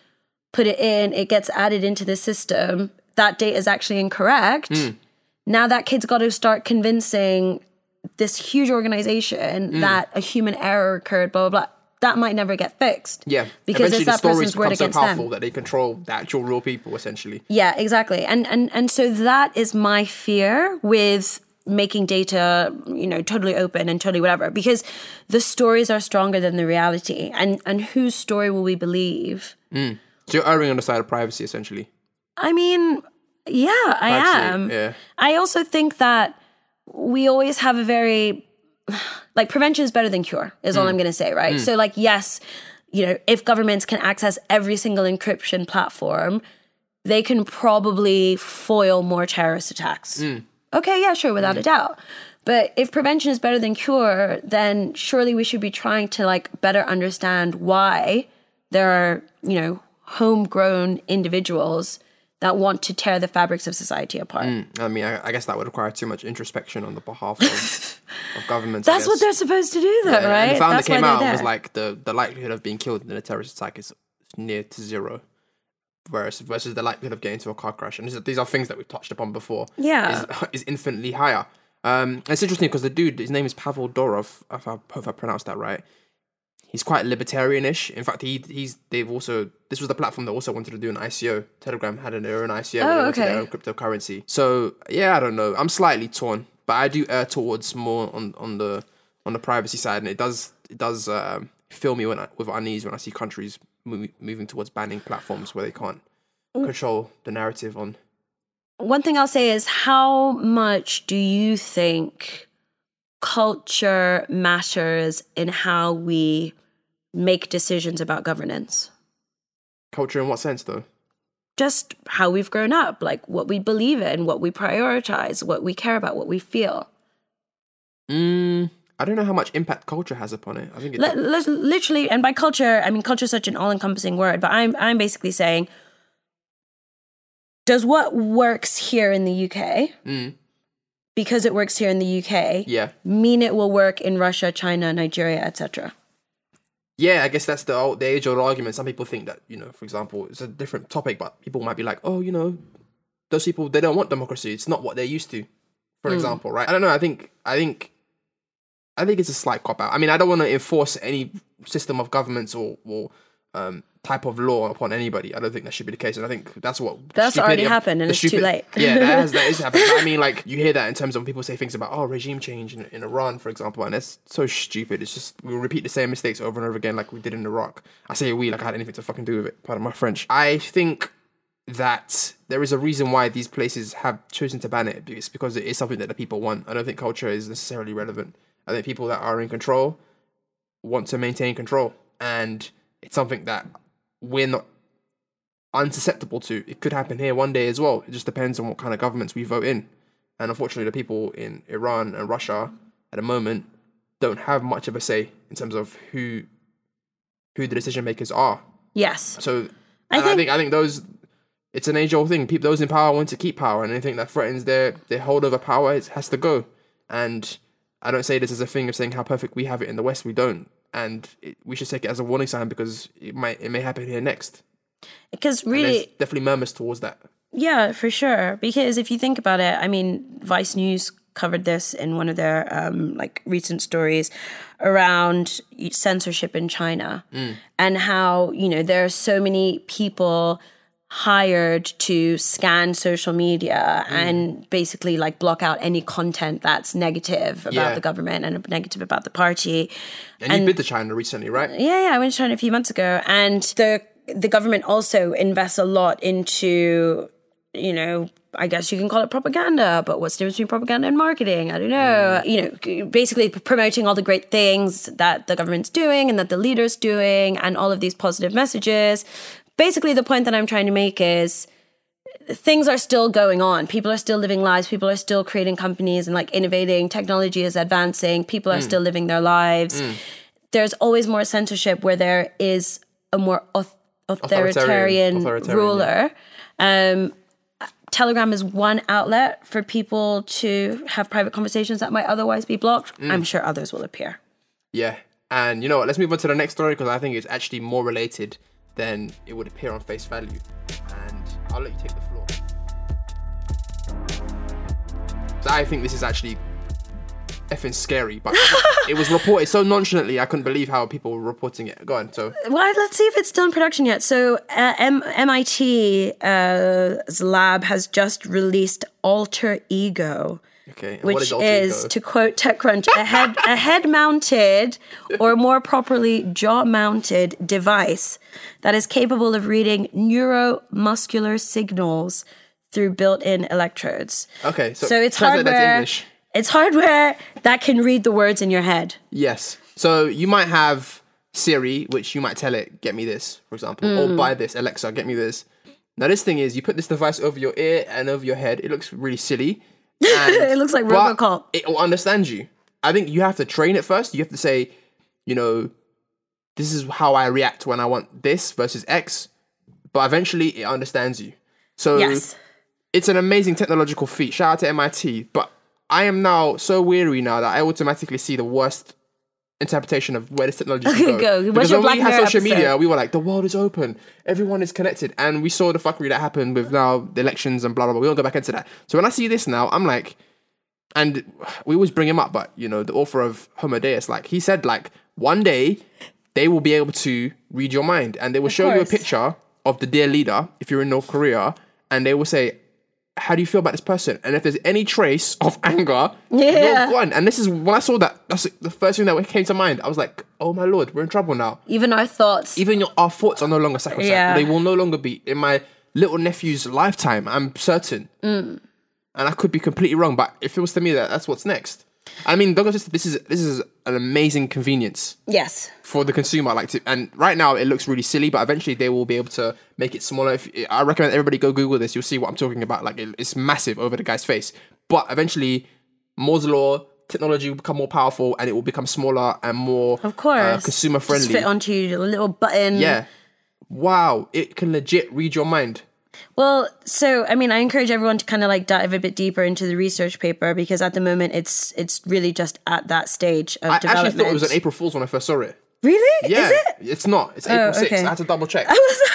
put it in, it gets added into the system, that date is actually incorrect. Now that kid's got to start convincing this huge organization that a human error occurred, blah, blah, blah. That might never get fixed. Yeah. Because it's that person's word against them. So powerful that they control the actual real people, essentially. Yeah, exactly. And so that is my fear with making data, you know, totally open and totally whatever. Because the stories are stronger than the reality. And whose story will we believe? So you're erring on the side of privacy, essentially. I mean, yeah, I am. Yeah. I also think that we always have a very... like prevention is better than cure is all I'm going to say, right? So like, yes, you know, if governments can access every single encryption platform, they can probably foil more terrorist attacks. Okay, yeah, sure, without a doubt. But if prevention is better than cure, then surely we should be trying to like better understand why there are, you know, homegrown individuals that want to tear the fabrics of society apart. I mean, I guess that would require too much introspection on the behalf of governments. That's what they're supposed to do, though, right? And the founder came out and was like, the likelihood of being killed in a terrorist attack is near to zero, versus the likelihood of getting into a car crash. And these are things that we've touched upon before. Yeah, is infinitely higher. It's interesting because the dude, his name is Pavel Durov. I hope I pronounced that right. He's quite libertarianish. In fact, this was the platform that also wanted to do an ICO. Telegram had their own ICO where they wanted their own cryptocurrency. So yeah, I don't know. I'm slightly torn, but I do err towards more on the privacy side, and it does fill me with unease when I see countries moving towards banning platforms where they can't control the narrative on. One thing I'll say is, how much do you think culture matters in how we make decisions about governance. Culture in what sense, though? Just how we've grown up, like what we believe in, what we prioritize, what we care about, what we feel. I don't know how much impact culture has upon it. I think it literally, and by culture, I mean culture is such an all-encompassing word, but I'm basically saying, does what works here in the UK, because it works here in the UK, mean it will work in Russia, China, Nigeria, etc.? Yeah, I guess that's the age-old argument. Some people think that, for example, it's a different topic, but people might be like, oh, those people, they don't want democracy. It's not what they're used to, for example, right? I don't know. I think it's a slight cop-out. I mean, I don't want to enforce any system of governments or type of law upon anybody. I don't think that should be the case. And I think that's already happened, and it's too late. Yeah, that is happening. But I mean, like, you hear that in terms of when people say things about, regime change in Iran, for example, and that's so stupid. It's just, we'll repeat the same mistakes over and over again like we did in Iraq. I say we, like I had anything to fucking do with it. Pardon my French. I think that there is a reason why these places have chosen to ban it. It's because it is something that the people want. I don't think culture is necessarily relevant. I think people that are in control want to maintain control. And it's something that we're not unsusceptible to. It could happen here one day as well. It just depends on what kind of governments we vote in. And unfortunately, the people in Iran and Russia at the moment don't have much of a say in terms of who the decision makers are. Yes. So I think those, it's an age-old thing. People, those in power want to keep power, and anything that threatens their hold over power has to go. And I don't say this as a thing of saying how perfect we have it in the West. We don't. And we should take it as a warning sign, because it may happen here next. Because really, there's definitely murmurs towards that. Yeah, for sure. Because if you think about it, I mean, Vice News covered this in one of their recent stories around censorship in China, and how there are so many people hired to scan social media and basically block out any content that's negative about the government and negative about the party. And you've been to China recently, right? Yeah, I went to China a few months ago, and the government also invests a lot into, I guess you can call it propaganda, but what's the difference between propaganda and marketing? I don't know. Basically promoting all the great things that the government's doing and that the leader's doing, and all of these positive messages. Basically, the point that I'm trying to make is things are still going on. People are still living lives. People are still creating companies and innovating. Technology is advancing. People are still living their lives. There's always more censorship where there is a more authoritarian ruler. Yeah. Telegram is one outlet for people to have private conversations that might otherwise be blocked. I'm sure others will appear. Yeah. And you know what? Let's move on to the next story, because I think it's actually more related than it would appear on face value. And I'll let you take the floor. So I think this is actually effing scary, but it was reported so nonchalantly, I couldn't believe how people were reporting it. Go on, so. Well, let's see if it's still in production yet. So MIT's lab has just released Alter Ego. Okay, which is, to quote TechCrunch, a head-mounted, or more properly, jaw-mounted device that is capable of reading neuromuscular signals through built-in electrodes. Okay, so it's hardware. That to English. It's hardware that can read the words in your head. Yes. So you might have Siri, which you might tell it, get me this, for example, or buy this, Alexa, get me this. Now, this thing is, you put this device over your ear and over your head. It looks really silly. It looks like Robocop. It will understand you. I think you have to train it first. You have to say, this is how I react when I want this versus X. But eventually, it understands you. So It's an amazing technological feat. Shout out to MIT. But I am now so weary now that I automatically see the worst interpretation of where this technology can go. Because when we had social media, we were like, the world is open, everyone is connected, and we saw the fuckery that happened with now the elections and blah blah blah. We won't go back into that. So when I see this now, I'm like, and we always bring him up, but the author of Homo Deus, he said, one day they will be able to read your mind, and they will show you a picture of the dear leader if you're in North Korea, and they will say, how do you feel about this person? And if there's any trace of anger, you're gone. And this is, when I saw that, that's the first thing that came to mind. I was like, oh my Lord, we're in trouble now. Even our thoughts. Even our thoughts are no longer sacrosanct. Yeah. They will no longer be. In my little nephew's lifetime, I'm certain. And I could be completely wrong, but it feels to me that that's what's next. I mean, don't get twisted, this is an amazing convenience. Yes. For the consumer, and right now it looks really silly, but eventually they will be able to make it smaller. I recommend everybody go Google this. You'll see what I'm talking about. Like it's massive over the guy's face. But eventually, Moore's law, technology will become more powerful, and it will become smaller and more, of course, consumer friendly. Just fit onto your little button. Yeah. Wow, it can legit read your mind. Well, so, I mean, I encourage everyone to kind of like dive a bit deeper into the research paper because at the moment it's really just at that stage of development. I actually thought it was an April Fool's when I first saw it. Really? Yeah. Is it? It's not. It's April 6th. I had to double check.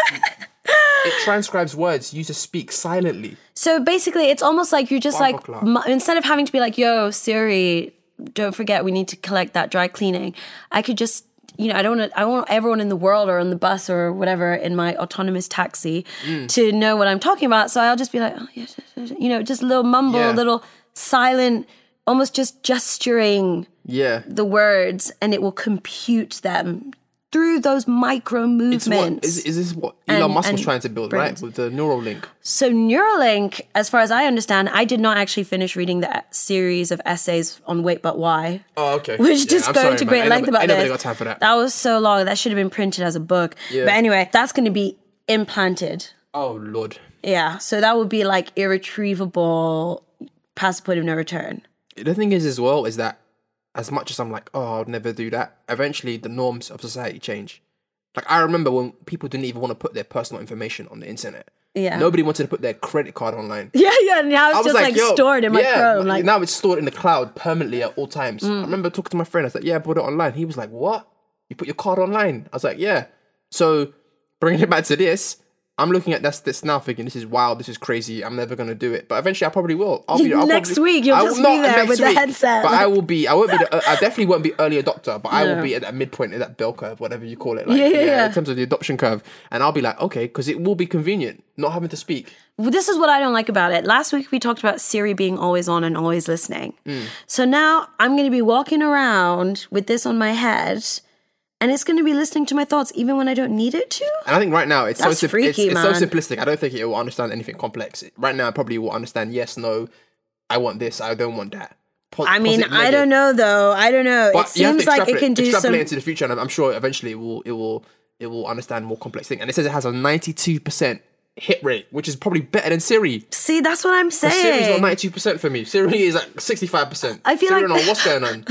It transcribes words used to speak silently. So basically, it's almost like you're just instead of having to be like, yo, Siri, don't forget we need to collect that dry cleaning. I could just... I don't want everyone in the world or on the bus or whatever in my autonomous taxi to know what I'm talking about. So I'll just be like, oh, yes, just a little mumble, a little silent, almost just gesturing the words, and it will compute them through those micro movements. Is this what Elon Musk was trying to build, right? With the Neuralink. So Neuralink, as far as I understand, I did not actually finish reading the series of essays on Wait But Why. Oh, okay. Which just go into great length about this. Nobody got time for that. That was so long. That should have been printed as a book. Yeah. But anyway, that's going to be implanted. Oh, Lord. Yeah. So that would be like irretrievable, past the point of no return. The thing is as well is that as much as I'm like, oh, I'll never do that, eventually the norms of society change. Like, I remember when people didn't even want to put their personal information on the internet. Yeah. Nobody wanted to put their credit card online. Yeah. Now it's just like stored in my Chrome. Like, now it's stored in the cloud permanently at all times. I remember talking to my friend. I was like, yeah, I put it online. He was like, what? You put your card online? I was like, yeah. So, bringing it back to this, I'm looking at this now thinking, this is wild, this is crazy, I'm never going to do it. But eventually I probably will. Next week, you'll just be there with the headset. But I definitely won't be early adopter, but I will be at that midpoint, at that bell curve, whatever you call it. Like, in terms of the adoption curve. And I'll be like, okay, because it will be convenient, not having to speak. Well, this is what I don't like about it. Last week we talked about Siri being always on and always listening. So now I'm going to be walking around with this on my head, and it's going to be listening to my thoughts even when I don't need it to. And I think right now it's so simplistic. I don't think it will understand anything complex. Right now it probably will understand yes, no, I want this, I don't want that. I don't know though. I don't know. But it seems like it can do extrapolate into the future, and I'm sure eventually it will understand more complex things. And it says it has a 92% hit rate, which is probably better than Siri. See, that's what I'm saying. Siri's not 92% for me. Siri is like 65%. I don't know what's going on.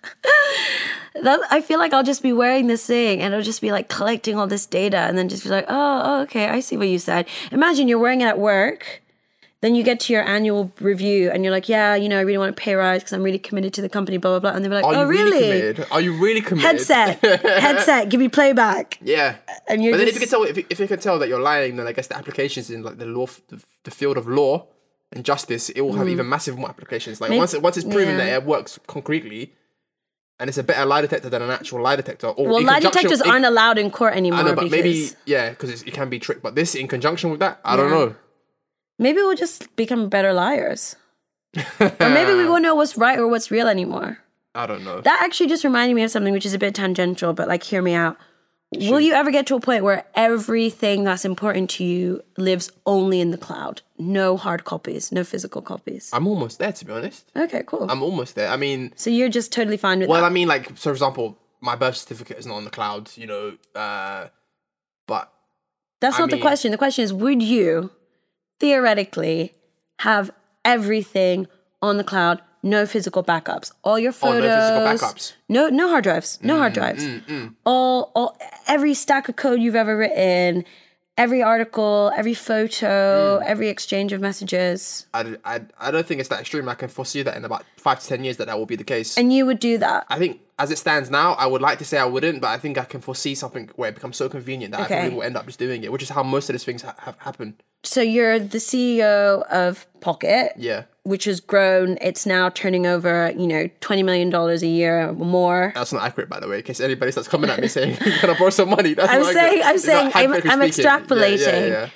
I feel like I'll just be wearing this thing and it'll just be like collecting all this data and then just be like, oh, okay, I see what you said. Imagine you're wearing it at work, then you get to your annual review and you're like, yeah, I really want a pay rise because I'm really committed to the company, blah, blah, blah. And they're like, oh, really? Are you really committed? Headset, give me playback. Yeah. But then if you can tell that you're lying, then I guess the applications in like the law, the field of law and justice, it will have even massive more applications. Like once it's proven that it works concretely, and it's a better lie detector than an actual lie detector. Or lie detectors aren't allowed in court anymore. I know, but because it can be tricked. But this, in conjunction with that, I don't know. Maybe we'll just become better liars. Or maybe we won't know what's right or what's real anymore. I don't know. That actually just reminded me of something which is a bit tangential, but like, hear me out. Sure. Will you ever get to a point where everything that's important to you lives only in the cloud? No hard copies, no physical copies. I'm almost there, to be honest. Okay, cool. I'm almost there. I mean... So you're just totally fine with that? Well, I mean, like, so for example, my birth certificate is not on the cloud, but... That's not the question. The question is, would you, theoretically, have everything on the cloud, no physical backups? All your photos... no physical backups? No hard drives. No hard drives. All every stack of code you've ever written... Every article, every photo, every exchange of messages. I don't think it's that extreme. I can foresee that in about 5 to 10 years that will be the case. And you would do that? I think as it stands now, I would like to say I wouldn't, but I think I can foresee something where it becomes so convenient that I probably will end up just doing it, which is how most of these things have happened. So you're the CEO of Pocket. Yeah. Which has grown. It's now turning over, $20 million a year or more. That's not accurate, by the way, in case anybody starts coming at me saying, you're going to borrow some money. I'm extrapolating. Yeah.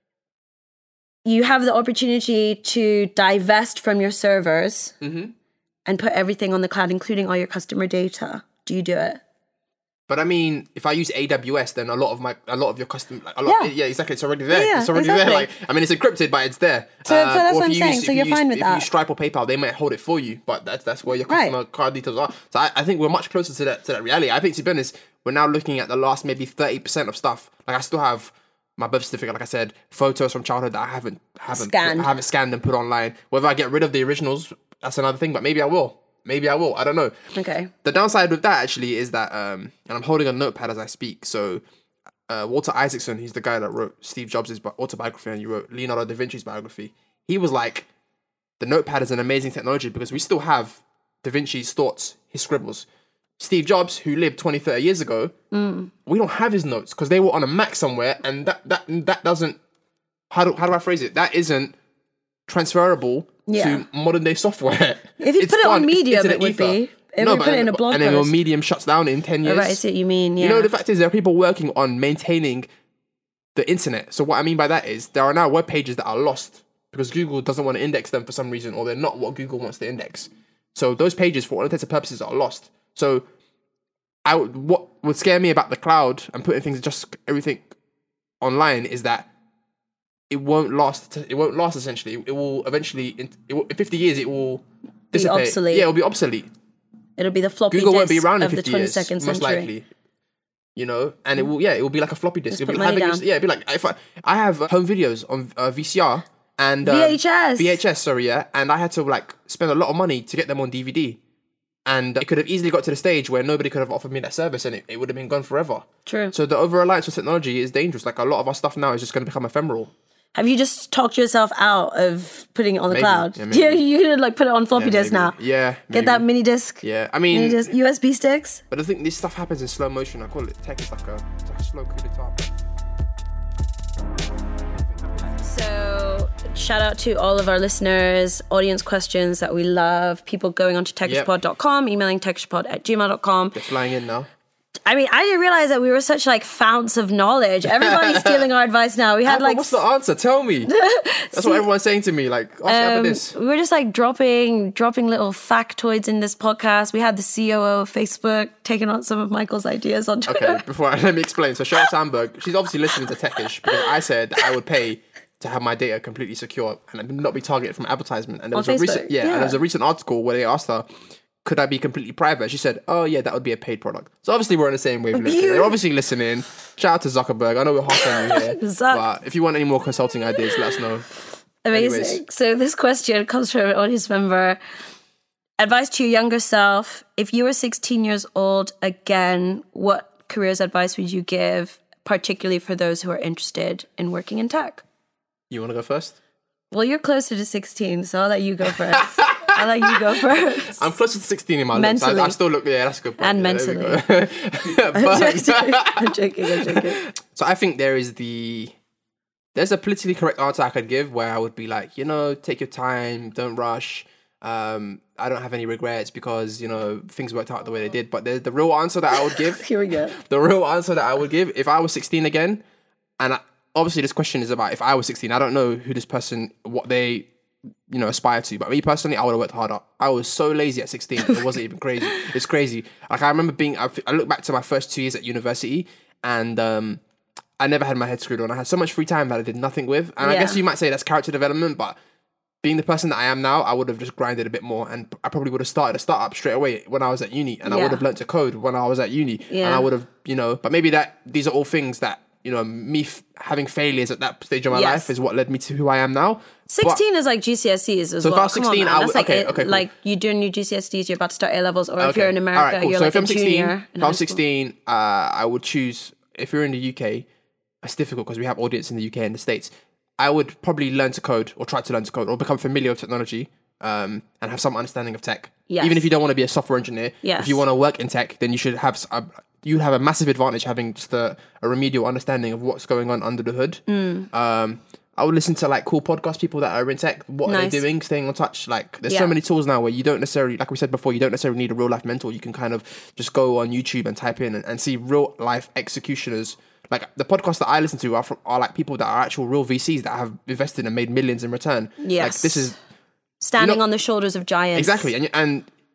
You have the opportunity to divest from your servers and put everything on the cloud, including all your customer data. Do you do it? But I mean, if I use AWS, then a lot of your custom, exactly, it's already there. Yeah, it's already there. Like, I mean, it's encrypted, but it's there. So that's what I'm saying. So you're fine with that. If you use Stripe or PayPal, they might hold it for you, but that's where your customer card details are. So I think we're much closer to that reality. I think, to be honest, we're now looking at the last maybe 30% of stuff. Like, I still have my birth certificate, like I said, photos from childhood that I haven't scanned and put online. Whether I get rid of the originals, that's another thing. But maybe I will. I don't know. Okay. The downside with that actually is that, and I'm holding a notepad as I speak. So, Walter Isaacson, he's the guy that wrote Steve Jobs' autobiography, and he wrote Leonardo da Vinci's biography. He was like, the notepad is an amazing technology because we still have da Vinci's thoughts, his scribbles. Steve Jobs, who lived 20, 30 years ago, we don't have his notes because they were on a Mac somewhere, and that doesn't. How do I phrase it? That isn't transferable to modern day software. If you put it on Medium, it would be. If you put it in a blog post. And then your Medium shuts down in 10 years. Right, I see what you mean, yeah. You know, the fact is there are people working on maintaining the internet. So what I mean by that is there are now web pages that are lost because Google doesn't want to index them for some reason, or they're not what Google wants to index. So those pages, for all intents and purposes, are lost. So what would scare me about the cloud and putting everything online is that it won't last. It won't last. Essentially, it will eventually. In 50 years, it will dissipate. Be obsolete. Yeah, it'll be obsolete. It'll be the floppy Google disk won't be around in of the 50 22nd years, century. most likely. You know, and it will. Yeah, it will be like a floppy disk. Just It'll put be money down. it'd be like if I have home videos on VCR and VHS. Sorry, yeah, and I had to like spend a lot of money to get them on DVD. And it could have easily got to the stage where nobody could have offered me that service, and it would have been gone forever. True. So the over-reliance on technology is dangerous. Like, a lot of our stuff now is just going to become ephemeral. Have you just talked yourself out of putting it on the cloud? Yeah, you could like put it on floppy disk now. Yeah. Get that mini disc. Yeah, I mean... Mini disc, USB sticks. But I think this stuff happens in slow motion. I call it tech. It's like a slow coup d'etat. So, shout out to all of our listeners, audience questions that we love, people going onto techishpod.com, emailing techishpod@gmail.com. They're flying in now. I mean, I didn't realize that we were such like founts of knowledge. Everybody's stealing our advice now. We had like... What's the answer? Tell me. That's what everyone's saying to me. Like, ask me this. We were just like dropping little factoids in this podcast. We had the COO of Facebook taking on some of Michael's ideas on Twitter. Okay, let me explain. So Sheryl Sandberg, she's obviously listening to Techish because I said that I would pay to have my data completely secure and not be targeted from advertisement. And there was and there was a recent article where they asked her, could I be completely private? She said, oh yeah, that would be a paid product. So obviously we're on the same wavelength. They're obviously listening. Shout out to Zuckerberg. I know we're hard on you here. But if you want any more consulting ideas, let us know. Amazing. Anyways. So this question comes from an audience member. Advice to your younger self. If you were 16 years old again, what careers advice would you give, particularly for those who are interested in working in tech? You want to go first? Well, you're closer to 16, so I'll let you go first. I'm closer to 16 in my life. So I still look, that's a good point. And mentally. I'm joking. So I think there's a politically correct answer I could give where I would be like, take your time, don't rush. I don't have any regrets because, things worked out the way they did. But the real answer that I would give... Here we go. The real answer that I would give, if I was 16 again, and obviously this question is about if I was 16, I don't know who this person, what they... aspire to, but me personally, I would have worked harder. I was so lazy at 16. It wasn't even crazy. It's crazy. Like, I remember I look back to my first 2 years at university, and I never had my head screwed on. I had so much free time that I did nothing with, and I guess you might say that's character development, but being the person that I am now, I would have just grinded a bit more, and I probably would have started a startup straight away when I was at uni, and I would have learnt to code when I was at uni, and I would have, but maybe these are all things that, me having failures at that stage of my life is what led me to who I am now. 16 is like GCSEs as well. So if I was 16, I would... Cool. Like, you're doing your GCSEs, you're about to start A-levels, or if you're in America, you're so like a junior. If I was 16, I would choose... If you're in the UK, it's difficult because we have audience in the UK and the States. I would probably learn to code, or try to learn to code, or become familiar with technology, and have some understanding of tech. Yes. Even if you don't want to be a software engineer, yes. If you want to work in tech, then you should have... you'd have a massive advantage having just a remedial understanding of what's going on under the hood. I would listen to like cool podcast people that are in tech. What are they doing? Staying on touch. Like, there's so many tools now where you don't necessarily, like we said before, you don't necessarily need a real life mentor. You can kind of just go on YouTube and type in and see real life executioners. Like, the podcasts that I listen to are like people that are actual real VCs that have invested and made millions in return. Yes. Like, this is standing on the shoulders of giants. Exactly. And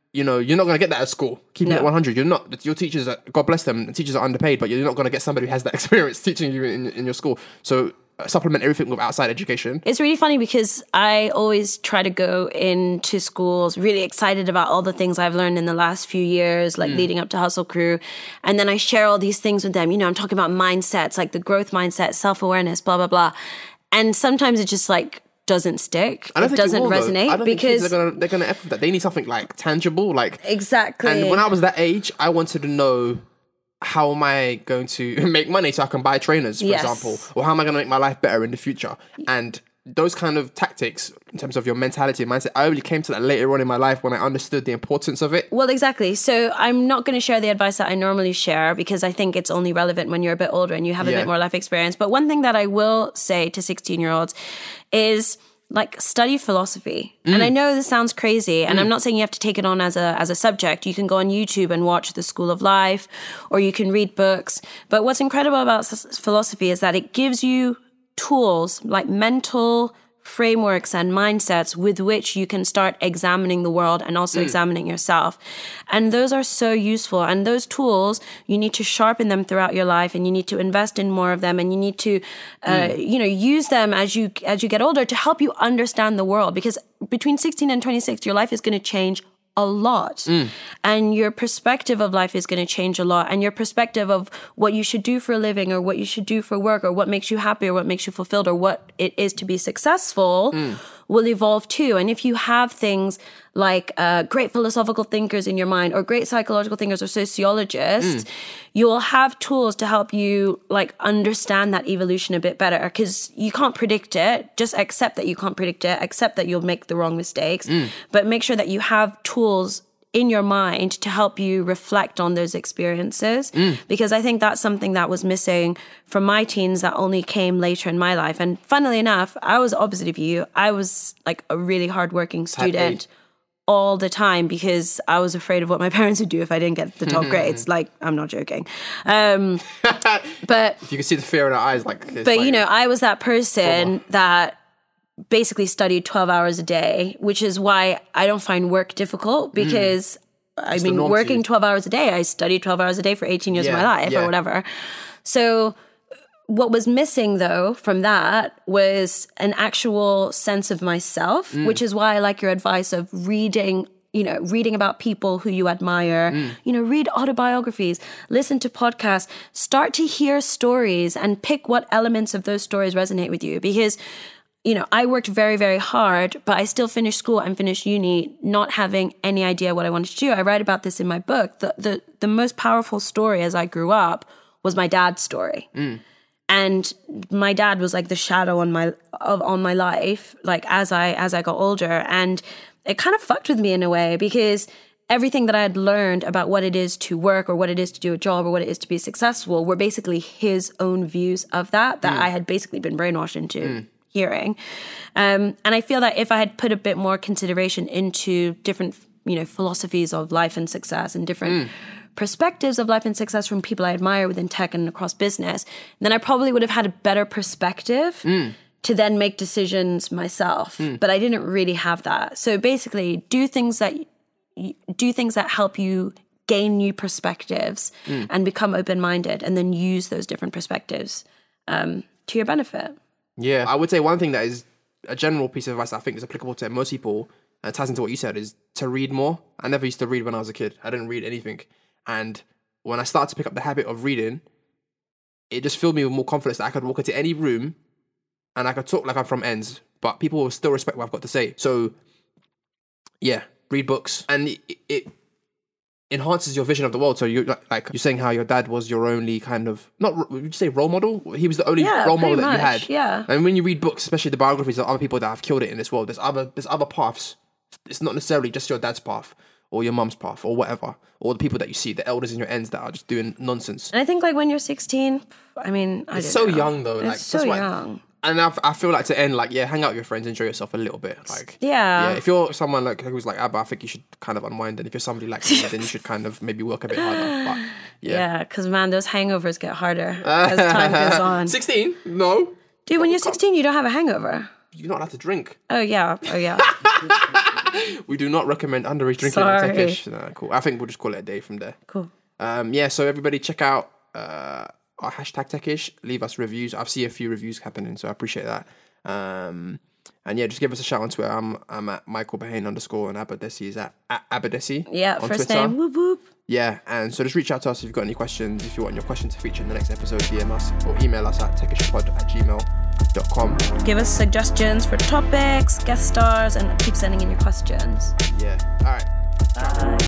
you know, you're not going to get that at school. Keeping it 100. You're not. Your teachers, God bless them, the teachers are underpaid, but you're not going to get somebody who has that experience teaching you in your school. So supplement everything with outside education. It's really funny because I always try to go into schools really excited about all the things I've learned in the last few years, like leading up to Hustle Crew. And then I share all these things with them. You know, I'm talking about mindsets, like the growth mindset, self-awareness, blah, blah, blah. And sometimes it just like doesn't stick. It doesn't resonate. I don't because think they're gonna F with that. They need something like tangible, like exactly. And when I was that age, I wanted to know, how am I going to make money so I can buy trainers, for example? Or how am I going to make my life better in the future? And those kind of tactics, in terms of your mentality and mindset, I only came to that later on in my life when I understood the importance of it. Well, exactly. So I'm not going to share the advice that I normally share because I think it's only relevant when you're a bit older and you have a bit more life experience. But one thing that I will say to 16-year-olds is, like, study philosophy. And I know this sounds crazy, and I'm not saying you have to take it on as a subject. You can go on YouTube and watch The School of Life, or you can read books. But what's incredible about philosophy is that it gives you tools, like mental frameworks and mindsets with which you can start examining the world and also examining yourself. And those are so useful. And those tools, you need to sharpen them throughout your life, and you need to invest in more of them, and you need to, use them as you get older to help you understand the world. Because between 16 and 26, your life is going to change a lot. And your perspective of life is going to change a lot. And your perspective of what you should do for a living, or what you should do for work, or what makes you happy, or what makes you fulfilled, or what it is to be successful will evolve too. And if you have things like great philosophical thinkers in your mind, or great psychological thinkers or sociologists, you will have tools to help you like understand that evolution a bit better, because you can't predict it. Just accept that you can't predict it, accept that you'll make the wrong mistakes, but make sure that you have tools in your mind to help you reflect on those experiences. Because I think that's something that was missing from my teens that only came later in my life. And funnily enough, I was opposite of you. I was like a really hardworking student all the time because I was afraid of what my parents would do if I didn't get the top grades. Like, I'm not joking. But you can see the fear in our eyes. I was that person that basically studied 12 hours a day, which is why I don't find work difficult, because working 12 hours a day, I studied 12 hours a day for 18 years of my life or whatever. So what was missing though from that was an actual sense of myself, which is why I like your advice of reading about people who you admire, read autobiographies, listen to podcasts, start to hear stories and pick what elements of those stories resonate with you. Because I worked very, very hard, but I still finished school and finished uni not having any idea what I wanted to do. I write about this in my book. The most powerful story as I grew up was my dad's story. And my dad was like the shadow on my life, like as I got older. And it kind of fucked with me in a way, because everything that I had learned about what it is to work, or what it is to do a job, or what it is to be successful were basically his own views of that I had basically been brainwashed into hearing. And I feel that if I had put a bit more consideration into different, philosophies of life and success, and different perspectives of life and success from people I admire within tech and across business, then I probably would have had a better perspective to then make decisions myself. But I didn't really have that. So basically, do things that help you gain new perspectives and become open-minded, and then use those different perspectives to your benefit. Yeah, I would say one thing that is a general piece of advice that I think is applicable to most people, and it ties into what you said, is to read more. I never used to read when I was a kid. I didn't read anything. And when I started to pick up the habit of reading, it just filled me with more confidence that I could walk into any room and I could talk like I'm from ends, but people will still respect what I've got to say. So, yeah, read books. And it enhances your vision of the world. So you're you're saying how your dad was your only kind of, would you say role model? He was the only role model that you had. Yeah. And when you read books, especially the biographies of other people that have killed it in this world, there's other paths. It's not necessarily just your dad's path or your mum's path or whatever, or the people that you see, the elders in your ends that are just doing nonsense. And I think when you're 16, it's so young though. It's so young. And I feel like to end, hang out with your friends, enjoy yourself a little bit. Yeah. If you're someone who's like Abba, I think you should kind of unwind. And if you're somebody like me, then you should kind of maybe work a bit harder. But yeah, because man, those hangovers get harder as time goes on. 16? No. Dude, when you're 16, you don't have a hangover. You're not allowed to drink. Oh, yeah. We do not recommend underage drinking on Techish. No, cool. I think we'll just call it a day from there. Cool. So everybody check out our hashtag Techish. Leave us reviews. I've seen a few reviews happening, so I appreciate that. And yeah, just give us a shout on Twitter. I'm at Michael Bahane _ and Abadesi is at Abadesi. Yeah, on first Twitter. name. Whoop whoop. Yeah, and so just reach out to us if you've got any questions. If you want your question to feature in the next episode, DM us or email us at techishpod@gmail.com. Give us suggestions for topics, guest stars, and keep sending in your questions. Yeah. All right. Bye.